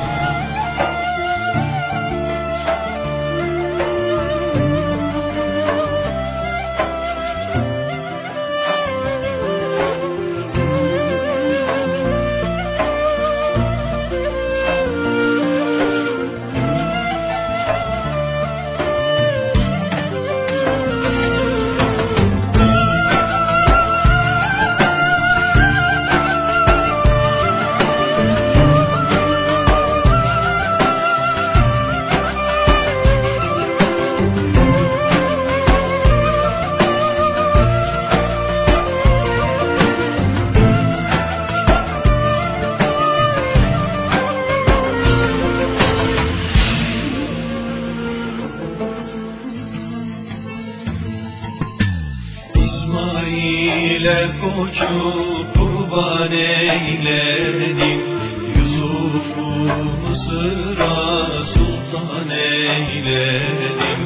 İsmail'e koçu kurban eyledim, Yusuf'u Mısır'a sultan eyledim,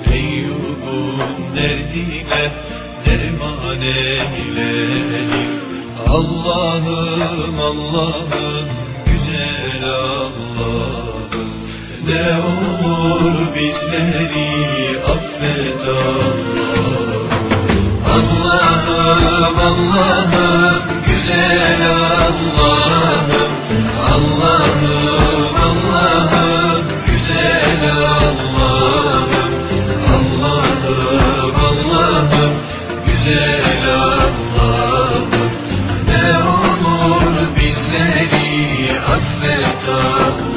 Eyyub'un derdine derman eyledim. Allah'ım Allah'ım güzel Allah'ım, ne olur bizleri affet Allah'ım. Allah'ım Allah'ım güzel Allah'ım, Allah'ım Allah'ım güzel Allah'ım, Allah'ım Allah'ım güzel Allah'ım, ne olur bizleri affet Allah'ım.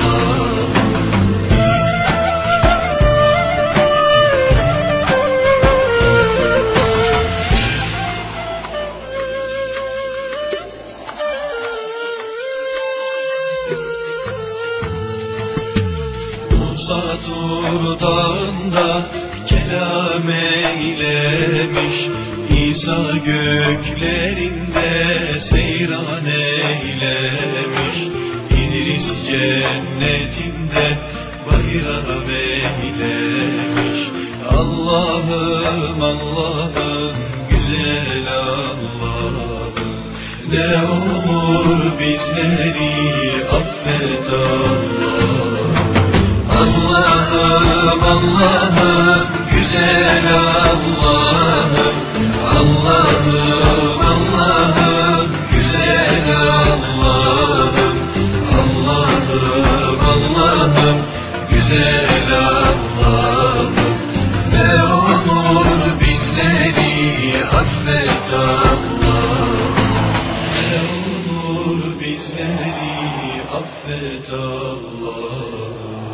Musa Tur Dağı'nda kelam eylemiş, İsa göklerinde seyran eylemiş, İdris cennetinde bayram eylemiş. Allah'ım Allah'ım güzel Allah'ım, ne olur bizleri affet Allah'ım. Allah'ım Allah'ım güzel Allah'ım, Allah'ım Allah'ım güzel Allah'ım, Allah'ım Allah'ım güzel Allah'ım, ne olur bizleri affet Allah'ım, ne olur bizleri affet Allah'ım.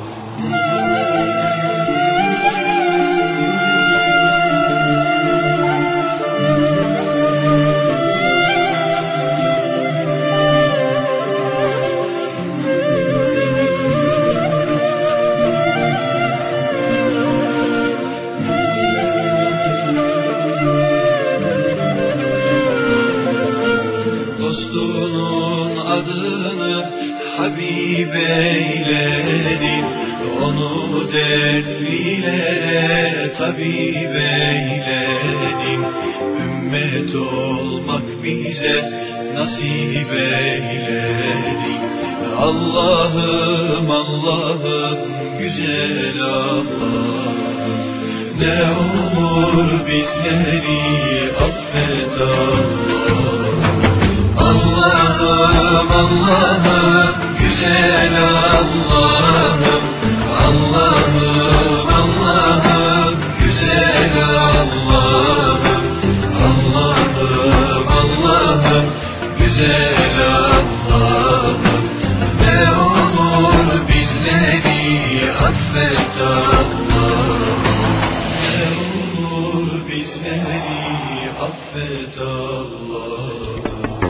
Dostunun adını Habib eyledin, onu dertlilere tabip eyledin. Ümmet olmak bize nasip eyledin. Allah'ım Allah'ım güzel Allah'ım, ne olur bizleri affet Allah'ım. Allah'ım Allah'ım güzel Allah'ım, Allah'ım Allah'ım güzel Allah'ım, Allah'ım Allah'ım güzel Allah'ım, ne olur bizleri affet Allah'ım, ne olur bizleri affet Allah'ım.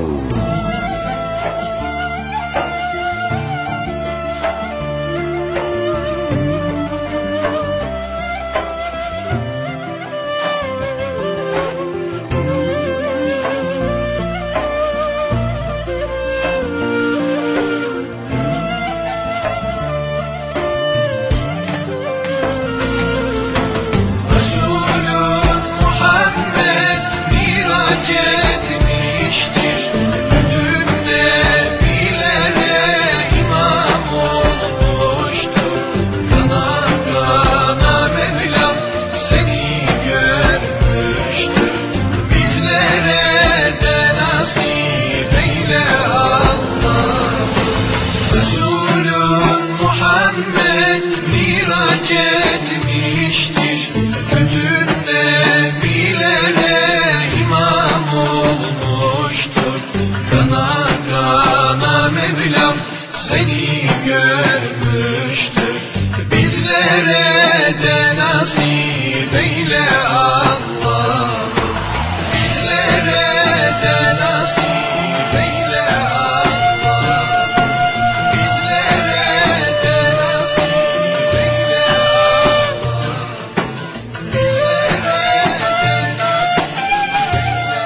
Seni görmüştür, bizlere de nasip eyle Allah'ım, bizlere de nasip eyle Allah'ım, bizlere de nasip eyle Allah'ım, bizlere de nasip eyle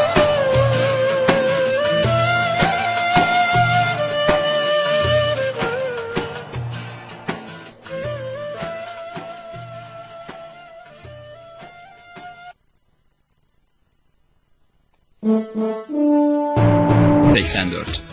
seksen dört.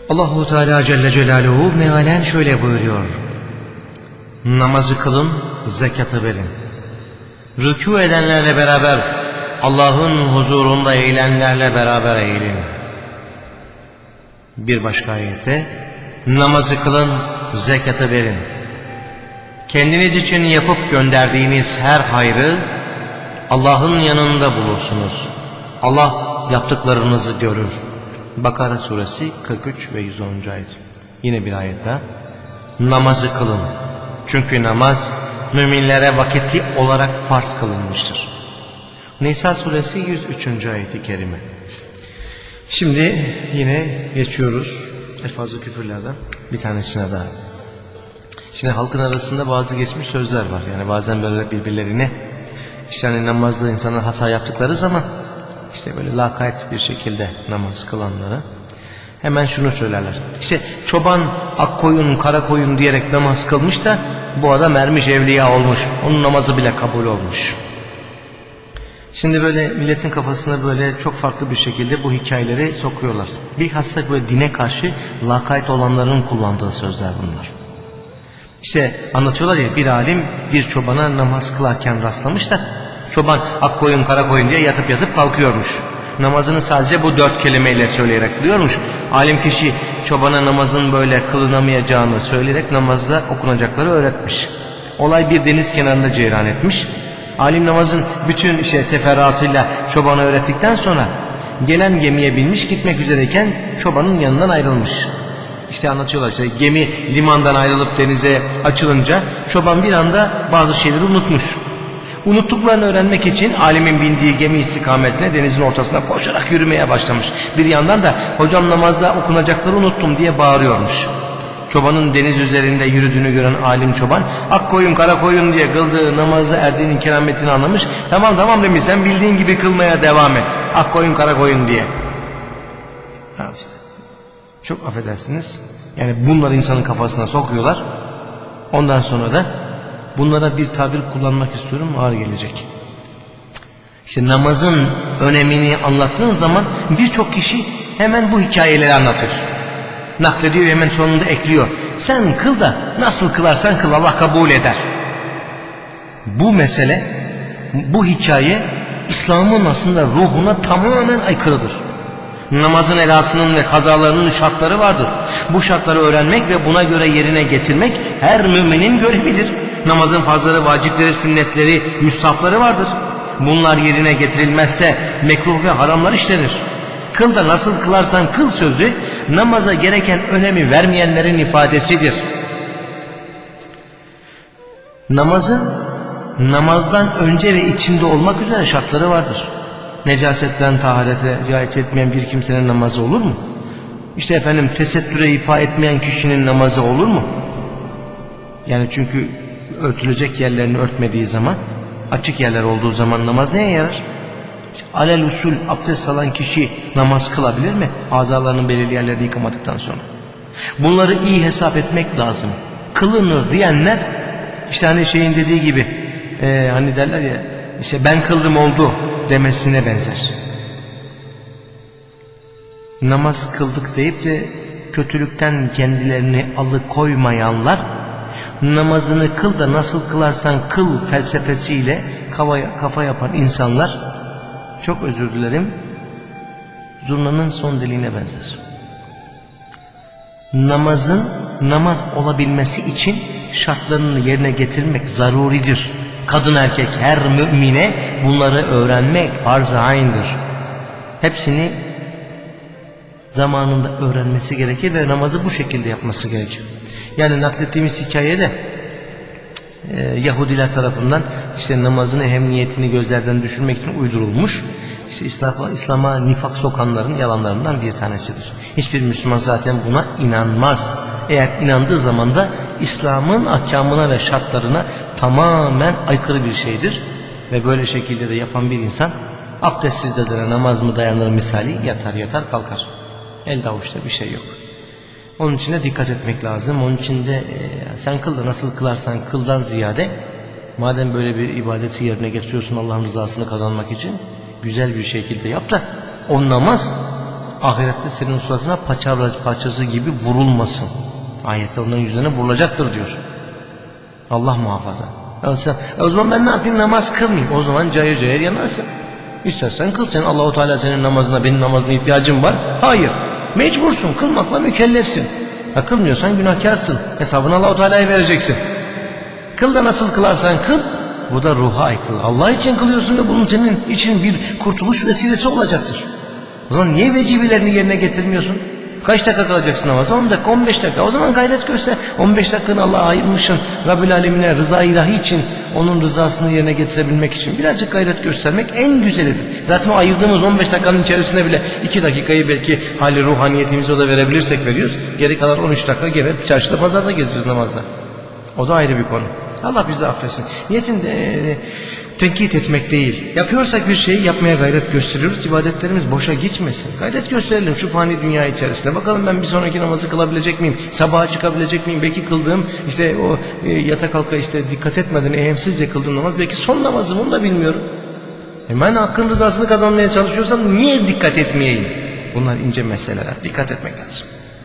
Allahu Teala Celle Celaluhu mealen şöyle buyuruyor: namazı kılın, zekatı verin. Rükû edenlerle beraber Allah'ın huzurunda eğilenlerle beraber eğilin. Bir başka ayette namazı kılın, zekatı verin. Kendiniz için yapıp gönderdiğiniz her hayrı Allah'ın yanında bulursunuz. Allah yaptıklarınızı görür. Bakara suresi kırk üç ve yüz onuncu ayet. Yine bir ayette namazı kılın. Çünkü namaz müminlere vakitli olarak farz kılınmıştır. Nisa suresi yüz üçüncü ayeti kerime. Şimdi yine geçiyoruz elfazlı küfürlerden bir tanesine daha. Şimdi halkın arasında bazı geçmiş sözler var. Yani bazen böyle birbirlerine işte hani namazda insanlar hata yaptıkları zaman işte böyle lakayt bir şekilde namaz kılanlara hemen şunu söylerler. İşte çoban ak koyun kara koyun diyerek namaz kılmış da bu adam ermiş evliya olmuş. Onun namazı bile kabul olmuş. Şimdi böyle milletin kafasına böyle çok farklı bir şekilde bu hikayeleri sokuyorlar. Bilhassa böyle dine karşı lakayt olanların kullandığı sözler bunlar. İşte anlatıyorlar ya, bir alim bir çobana namaz kılarken rastlamış da çoban ak koyun kara koyun diye yatıp yatıp kalkıyormuş. Namazını sadece bu dört kelimeyle söyleyerek kılıyormuş. Alim kişi çobana namazın böyle kılınamayacağını söyleyerek namazda okunacakları öğretmiş. Olay bir deniz kenarında cereyan etmiş. Alim namazın bütün işte teferruatıyla çobana öğrettikten sonra gelen gemiye binmiş, gitmek üzereyken çobanın yanından ayrılmış. İşte anlatıyorlar, işte gemi limandan ayrılıp denize açılınca çoban bir anda bazı şeyleri unutmuş. Unuttuklarını öğrenmek için alimin bindiği gemi istikametine denizin ortasına koşarak yürümeye başlamış. Bir yandan da hocam namazda okunacakları unuttum diye bağırıyormuş. Çobanın deniz üzerinde yürüdüğünü gören alim çoban ak koyun kara koyun diye kıldığı namazda erdiğinin kerametini anlamış. Tamam tamam demiş, sen bildiğin gibi kılmaya devam et. Ak koyun kara koyun diye. Ha işte. Çok affedersiniz. Yani bunları insanın kafasına sokuyorlar. Ondan sonra da bunlara bir tabir kullanmak istiyorum, ağır gelecek. İşte namazın önemini anlattığın zaman birçok kişi hemen bu hikayeleri anlatır. Naklediyor, hemen sonunda ekliyor. Sen kıl da nasıl kılarsan kıl Allah kabul eder. Bu mesele, bu hikaye İslam'ın aslında ruhuna tamamen aykırıdır. Namazın edasının ve kazalarının şartları vardır. Bu şartları öğrenmek ve buna göre yerine getirmek her müminin görevidir. Namazın farzları, vacipleri, sünnetleri, müstahapları vardır. Bunlar yerine getirilmezse mekruh ve haramlar işlenir. Kıl da nasıl kılarsan kıl sözü namaza gereken önemi vermeyenlerin ifadesidir. Namazın namazdan önce ve içinde olmak üzere şartları vardır. Necasetten taharete riayet etmeyen bir kimsenin namazı olur mu? İşte efendim tesettüre ifa etmeyen kişinin namazı olur mu? Yani çünkü örtülecek yerlerini örtmediği zaman, açık yerler olduğu zaman namaz neye yarar? Alel usul abdest alan kişi namaz kılabilir mi? Azalarının belirli yerlerini yıkamadıktan sonra. Bunları iyi hesap etmek lazım. Kılınır diyenler işte hani şeyin dediği gibi e, hani derler ya işte ben kıldım oldu demesine benzer. Namaz kıldık deyip de kötülükten kendilerini alıkoymayanlar, namazını kıl da nasıl kılarsan kıl felsefesiyle kafa, kafa yapan insanlar, çok özür dilerim, zurnanın son deliğine benzer. Namazın namaz olabilmesi için şartlarını yerine getirmek zaruridir. Kadın erkek her mümine bunları öğrenmek farz-ı ayn'dir. Hepsini zamanında öğrenmesi gerekir ve namazı bu şekilde yapması gerekir. Yani naklettiğimiz hikayede e, Yahudiler tarafından işte namazın ehemmiyetini gözlerden düşürmek için uydurulmuş. İşte İslam'a, İslam'a nifak sokanların yalanlarından bir tanesidir. Hiçbir Müslüman zaten buna inanmaz. Eğer inandığı zaman da İslam'ın ahkamına ve şartlarına tamamen aykırı bir şeydir. Ve böyle şekilde de yapan bir insan abdestsiz de namaz mı dayanır misali yatar yatar kalkar. Elde avuçta bir şey yok. Onun için de dikkat etmek lazım. Onun için de e, sen kıl da nasıl kılarsan kıldan ziyade, madem böyle bir ibadeti yerine getiriyorsun Allah'ın rızasını kazanmak için, güzel bir şekilde yap da o namaz ahirette senin suratına paça parçası gibi vurulmasın. Ayette onların yüzlerine vurulacaktır diyor. Allah muhafaza. E o zaman ben ne yapayım, namaz kılmayayım. O zaman cayır cayır yanarsın. İstersen kıl, sen Allah-u Teala senin namazına, benim namazına ihtiyacım var. Hayır. Mecbursun, kılmakla mükellefsin. Ha, kılmıyorsan günahkarsın. Hesabını Allah-u Teala'ya vereceksin. Kıl da nasıl kılarsan kıl, bu da ruha aykırı. Allah için kılıyorsun ve bunun senin için bir kurtuluş vesilesi olacaktır. O zaman niye vecibelerini yerine getirmiyorsun? Kaç dakika kalacaksın namaza? on dakika, on beş dakika. O zaman gayret göster. on beş dakikanı Allah'a ayırmışsın. Rabbül Alemine rıza ilahi için, onun rızasını yerine getirebilmek için birazcık gayret göstermek en güzelidir. Zaten o ayırdığımız on beş dakikanın içerisinde bile iki dakikayı belki hali ruhaniyetimizi o da verebilirsek veriyoruz. Geri kalan on üç dakika gene çarşıda pazarda geziyoruz namazda. O da ayrı bir konu. Allah bizi affetsin. Niyetin de e, tenkit etmek değil. Yapıyorsak bir şeyi yapmaya gayret gösteriyoruz. İbadetlerimiz boşa gitmesin. Gayret gösterelim şu fani dünya içerisinde. Bakalım ben bir sonraki namazı kılabilecek miyim? Sabaha çıkabilecek miyim? Belki kıldığım işte o e, yata kalka işte dikkat etmeden ehemsizce kıldığım namaz belki son namazım, onu da bilmiyorum. E ben hakkın rızasını kazanmaya çalışıyorsam niye dikkat etmeyeyim? Bunlar ince meseleler. Dikkat etmek lazım.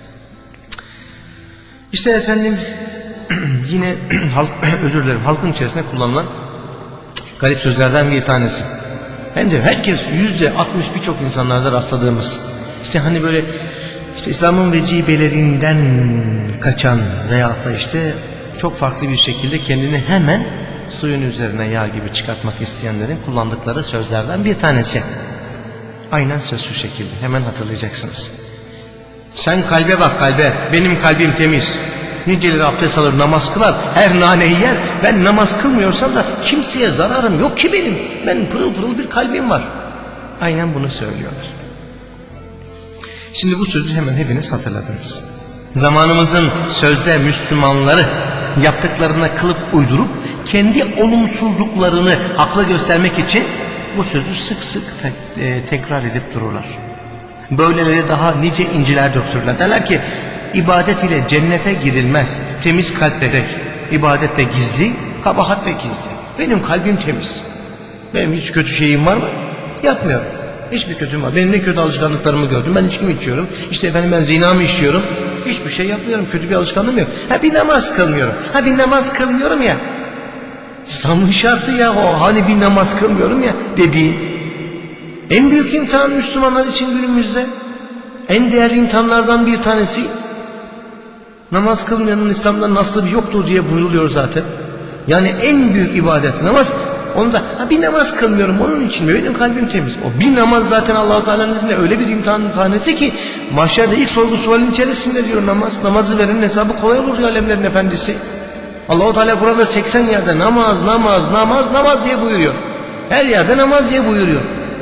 İşte efendim yine halk, özür dilerim, halkın içerisinde kullanılan garip sözlerden bir tanesi. Hem de herkes yüzde altmış birçok insanlarda rastladığımız. İşte hani böyle işte İslam'ın vecibelerinden kaçan veyahut da işte çok farklı bir şekilde kendini hemen suyun üzerine yağ gibi çıkartmak isteyenlerin kullandıkları sözlerden bir tanesi. Aynen söz şu şekilde. Hemen hatırlayacaksınız. Sen kalbe bak, kalbe. Benim kalbim temiz. Niceleri abdest alır, namaz kılar, her naneyi yer. Ben namaz kılmıyorsam da kimseye zararım yok ki benim. Ben pırıl pırıl bir kalbim var. Aynen bunu söylüyorlar. Şimdi bu sözü hemen hepiniz hatırladınız. Zamanımızın sözde Müslümanları yaptıklarına kılıp uydurup kendi olumsuzluklarını haklı göstermek için bu sözü sık sık te- e, tekrar edip dururlar. Böyleleri daha nice inciler döktürürler. Derler ki İbadet ile cennete girilmez. Temiz kalp dedek. İbadet de gizli, kabahat de gizli. Benim kalbim temiz. Benim hiç kötü şeyim var mı? Yapmıyorum. Hiçbir kötüm var. Benim ne kötü alışkanlıklarımı gördüm. Ben içki mi içiyorum? İşte efendim ben zina mı işliyorum? Hiçbir şey yapmıyorum. Kötü bir alışkanlığım yok. Ha bir namaz kılmıyorum. Ha bir namaz kılmıyorum ya. İslam'ın şartı ya o. Hani bir namaz kılmıyorum ya dediği. En büyük imtihan Müslümanlar için günümüzde. En değerli imtihanlardan bir tanesi. Namaz kılmayanın İslam'da nasıl yoktur diye buyruluyor zaten. Yani en büyük ibadet namaz. Onu da ha bir namaz kılmıyorum onun için mi? Benim kalbim temiz. O bir namaz zaten Allah-u Teala'nın izniyle öyle bir imtihan sahnesi ki mahşerde ilk sorgu sualin içerisinde diyor namaz. Namazı verenin hesabı kolay olur diyor alemlerin efendisi. Allah-u Teala Kur'an'da seksen yerde namaz, namaz, namaz, namaz diye buyuruyor. Her yerde namaz diye buyuruyor.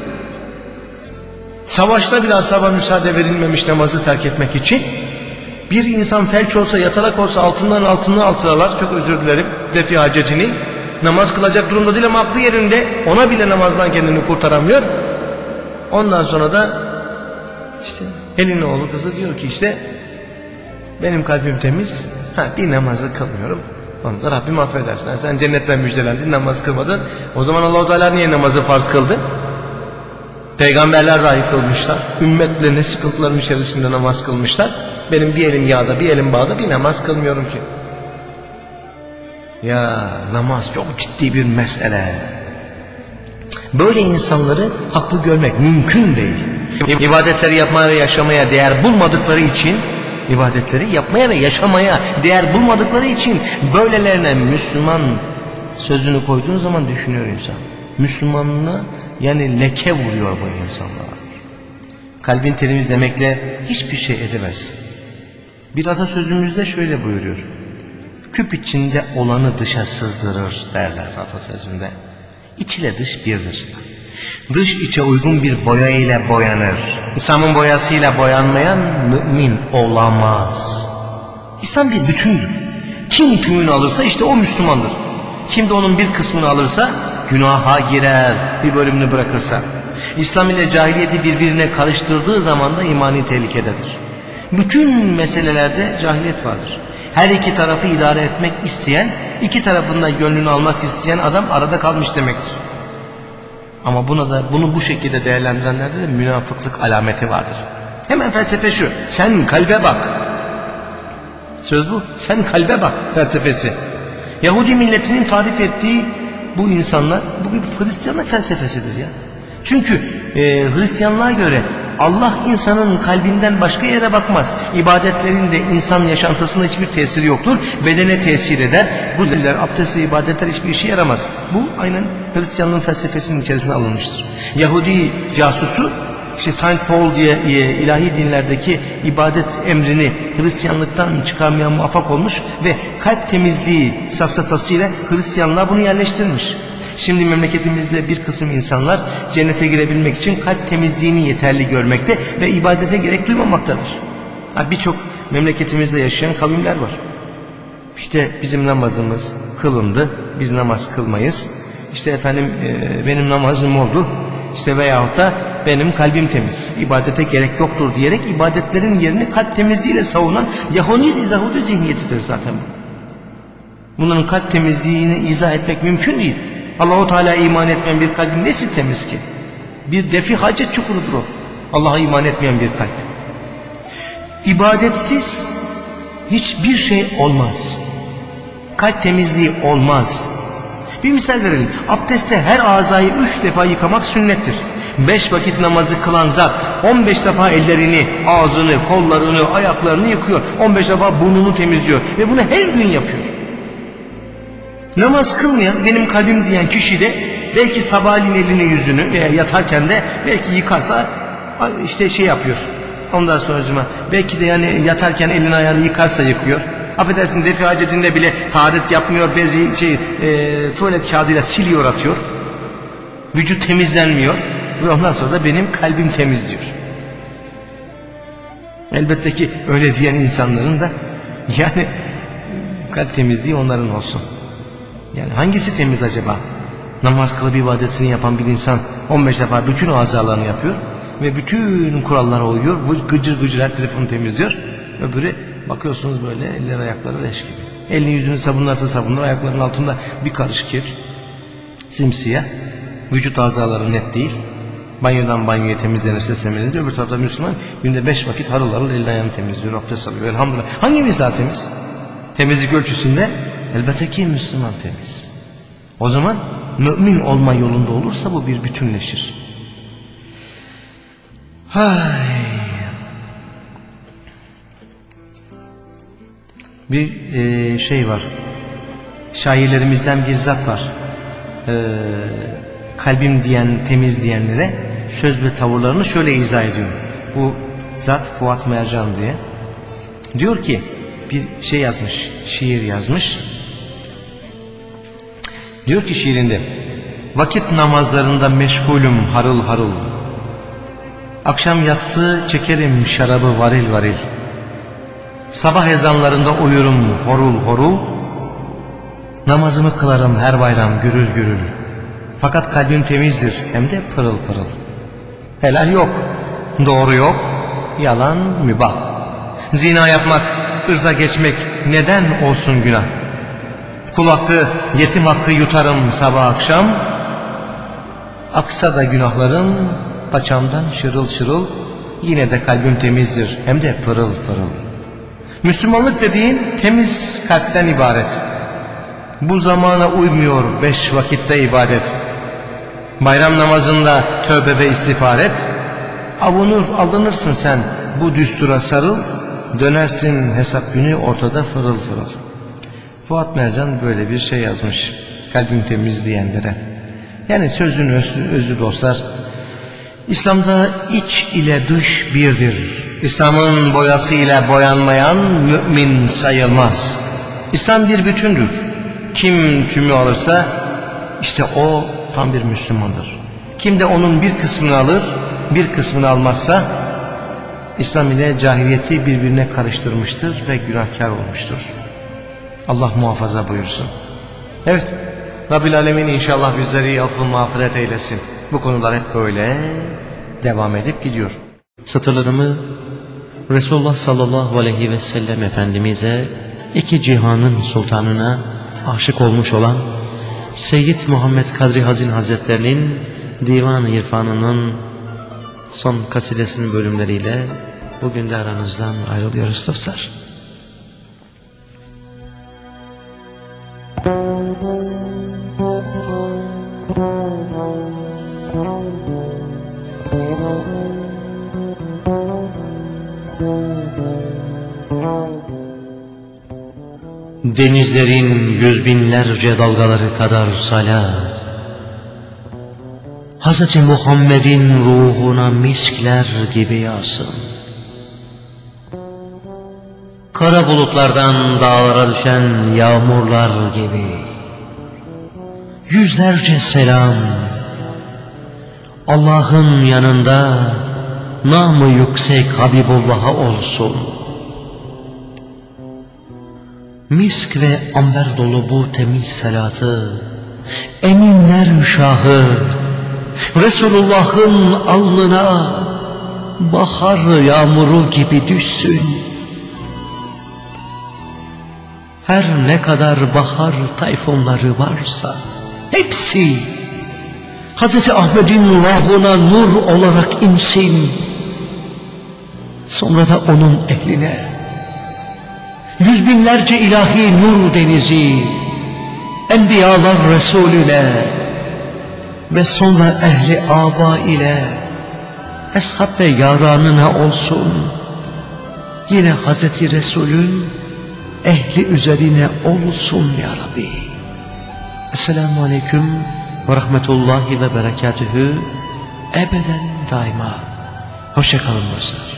Savaşta bile ashaba müsaade verilmemiş namazı terk etmek için. Bir insan felç olsa, yatalak olsa altından altından alsalar, çok özür dilerim, defi hacetini, namaz kılacak durumda değil ama aklı yerinde, ona bile namazdan kendini kurtaramıyor. Ondan sonra da işte elin oğlu kızı diyor ki işte benim kalbim temiz, ha bir namazı kılmıyorum. Onu da Rabbim affeder. Yani sen cennetten müjdelendin, namaz kılmadın. O zaman Allah-u Teala niye namazı farz kıldı? Peygamberler dahi kılmışlar. Ümmetle ne sıkıntıların içerisinde namaz kılmışlar. Benim bir elim yağda, bir elim bağda, bir namaz kılmıyorum ki. Ya namaz çok ciddi bir mesele. Böyle insanları haklı görmek mümkün değil. İbadetleri yapmaya ve yaşamaya değer bulmadıkları için, ibadetleri yapmaya ve yaşamaya değer bulmadıkları için böylelerine Müslüman sözünü koyduğun zaman düşünüyor insan. Müslümanlığına yani leke vuruyor bu insanlar. Kalbin temizlemekle hiçbir şey edemezsin. Bir atasözümüzde şöyle buyuruyor. Küp içinde olanı dışa sızdırır derler atasözünde. İç ile dış birdir. Dış içe uygun bir boya ile boyanır. İslam'ın boyasıyla boyanmayan mümin olamaz. İslam bir bütündür. Kim tümünü alırsa işte o Müslümandır. Kim de onun bir kısmını alırsa günaha girer, bir bölümünü bırakırsa. İslam ile cahiliyeti birbirine karıştırdığı zaman da imani tehlikededir. Bütün meselelerde cahiliyet vardır. Her iki tarafı idare etmek isteyen, iki tarafından gönlünü almak isteyen adam arada kalmış demektir. Ama buna da bunu bu şekilde değerlendirenlerde de münafıklık alameti vardır. Hemen felsefe şu: sen kalbe bak. Söz bu. Sen kalbe bak felsefesi. Yahudi milletinin tarif ettiği bu insanlar, bu bir Hristiyanlık felsefesidir ya. Çünkü e, Hristiyanlığa göre Allah insanın kalbinden başka yere bakmaz. İbadetlerinde insan yaşantısında hiçbir tesiri yoktur. Bedene tesir eder. Bu diller, abdest ve ibadetler hiçbir işe yaramaz. Bu aynen Hristiyanlığın felsefesinin içerisine alınmıştır. Yahudi casusu İşte Saint Paul diye e, ilahi dinlerdeki ibadet emrini Hristiyanlıktan çıkarmaya muvaffak olmuş ve kalp temizliği safsatasıyla Hristiyanlığa bunu yerleştirmiş. Şimdi memleketimizde bir kısım insanlar cennete girebilmek için kalp temizliğini yeterli görmekte ve ibadete gerek duymamaktadır. Birçok memleketimizde yaşayan kavimler var. İşte bizim namazımız kılındı, biz namaz kılmayız. İşte efendim e, benim namazım oldu. İşte veyahut da benim kalbim temiz, ibadete gerek yoktur diyerek ibadetlerin yerini kalp temizliğiyle savunan Yahudi Yahudi zihniyetidir zaten bu. Bunların kalp temizliğini izah etmek mümkün değil. Allah-u Teala iman etmeyen bir kalbin nesi temiz ki? Bir defi hacet çukurudur o. Allah'a iman etmeyen bir kalp. İbadetsiz hiçbir şey olmaz. Kalp temizliği olmaz. Bir misal verelim. Abdestte her azayı üç defa yıkamak sünnettir. Beş vakit namazı kılan zat on beş defa ellerini, ağzını, kollarını, ayaklarını yıkıyor. on beş defa burnunu temizliyor ve bunu her gün yapıyor. Namaz kılmayan, benim kalbim diyen kişi de belki sabahleyin elini yüzünü veya yatarken de belki yıkarsa işte şey yapıyor. Ondan sonracıma belki de yani yatarken elini ayağını yıkarsa yıkıyor. Affedersin, defi hacetinde bile taharet yapmıyor, bezi şey, e, tuvalet kağıdıyla siliyor, atıyor. Vücut temizlenmiyor ve ondan sonra da benim kalbim temiz diyor. Elbette ki öyle diyen insanların da yani kalp temizliği onların olsun. Yani hangisi temiz acaba? Namaz kılıp ibadetini yapan bir insan on beş defa bütün azalarını yapıyor ve bütün kurallara uyuyor, gıcır gıcır her tarafını temizliyor. Öbürü bakıyorsunuz böyle eller ayakları leş gibi. Elini yüzünü sabunlarsa sabunlar, ayaklarının altında bir karış kir, simsiyah, vücut azaları net değil. Banyodan banyoya temizlenirse semelenir. Öbür tarafta Müslüman günde beş vakit harıl harıl elini ayağını temizliyor, abdest alıyor. Elhamdülillah. Hangimiz daha temiz? Temizlik ölçüsünde elbette ki Müslüman temiz. O zaman mümin olma yolunda olursa bu bir bütünleşir. Hay. Bir e, şey var. Şairlerimizden bir zat var. E, kalbim diyen, temiz diyenlere söz ve tavırlarını şöyle izah ediyor. Bu zat Fuat Mercan diye. Diyor ki bir şey yazmış, şiir yazmış. Diyor ki şiirinde: vakit namazlarında meşgulüm harıl harıl. Akşam yatsı çekerim şarabı varil varil. Sabah ezanlarında uyurum horul horul. Namazımı kılarım her bayram gürül gürül. Fakat kalbim temizdir hem de pırıl pırıl. Helal yok, doğru yok, yalan mübah. Zina yapmak, ırza geçmek neden olsun günah? Kul hakkı, yetim hakkı yutarım sabah akşam. Aksa da günahlarım paçamdan şırıl şırıl. Yine de kalbim temizdir hem de pırıl pırıl. Müslümanlık dediğin temiz kalpten ibaret. Bu zamana uymuyor beş vakitte ibadet. Bayram namazında tövbe ve istiğfar et. Avunur alınırsın sen bu düstura sarıl. Dönersin hesap günü ortada fırıl fırıl. Fuat Mercan böyle bir şey yazmış kalbim temiz diyenlere. Yani sözün özü, özü dostlar, İslam'da iç ile dış birdir. İslam'ın boyasıyla boyanmayan mümin sayılmaz. İslam bir bütündür. Kim tümü alırsa işte o tam bir Müslümandır. Kim de onun bir kısmını alır, bir kısmını almazsa İslam ile cahiliyeti birbirine karıştırmıştır ve günahkar olmuştur. Allah muhafaza buyursun. Evet, Rabbil Alemin inşallah bizleri affı mağfiret eylesin. Bu konular hep böyle devam edip gidiyor. Satırlarımı Resulullah sallallahu aleyhi ve sellem Efendimiz'e, iki cihanın sultanına aşık olmuş olan Seyyid Muhammed Kadri Hazin Hazretlerinin Divan-ı İrfanı'nın son kasidesinin bölümleriyle bugün de aranızdan ayrılıyoruz dostlar. Denizlerin yüz binlerce dalgaları kadar salat, Hazreti Muhammed'in ruhuna miskler gibi yağsın. Kara bulutlardan dağlara düşen yağmurlar gibi yüzlerce selam Allah'ın yanında namı yüksek Habibullah'a olsun. Misk ve amber dolu bu temiz salatı eminler şahı Resulullah'ın alnına bahar yağmuru gibi düşsün. Her ne kadar bahar tayfunları varsa hepsi Hazreti Ahmet'in ruhuna nur olarak insin. Sonra da onun ehline yüz binlerce ilahi nur denizi, Enbiyalar Resulüne ve sonra ehli aba ile eshab ve yaranına olsun. Yine Hazreti Resul'ün ehli üzerine olsun ya Rabbi. Esselamu Aleyküm ve Rahmetullahi ve Berekatühü. Ebeden daima. Hoşça kalın dostlar.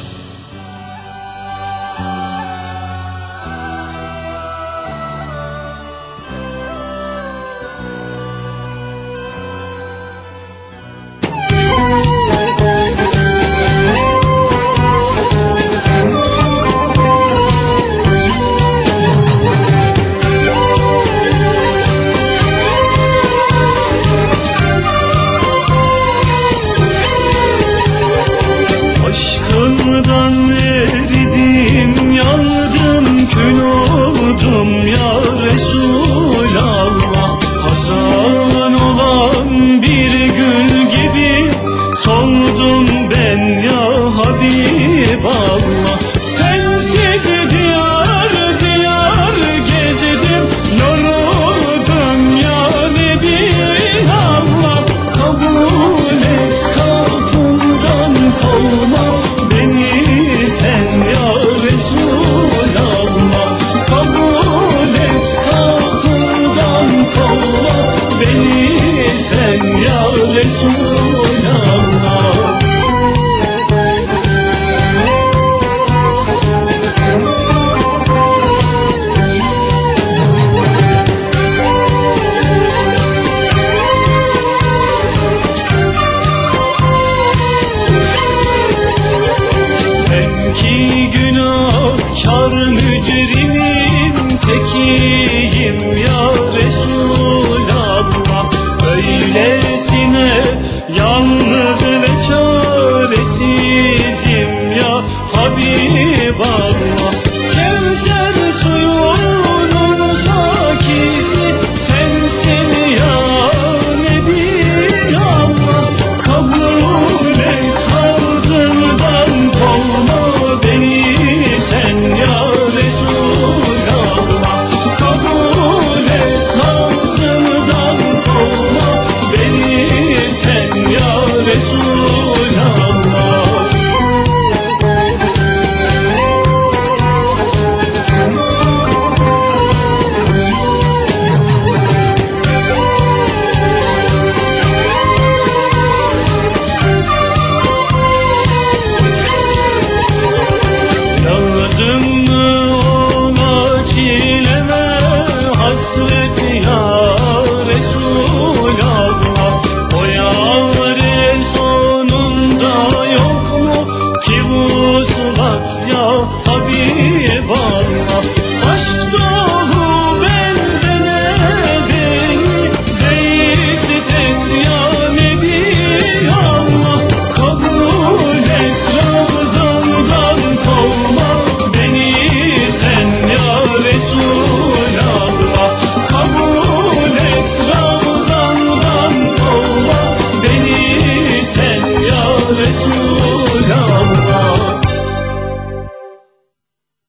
Aşkından eridim, yandım, kül oldum ya Resulallah. Hazan olan bir gül gibi soldum ben ya Habiballah. Sensiz diyar diyar gezdim, yoruldum ya Nebiallah. Kabul et kapımdan kovma beni sen ya Resulallah. Kabul et kapımdan kovma beni sen ya Resulallah.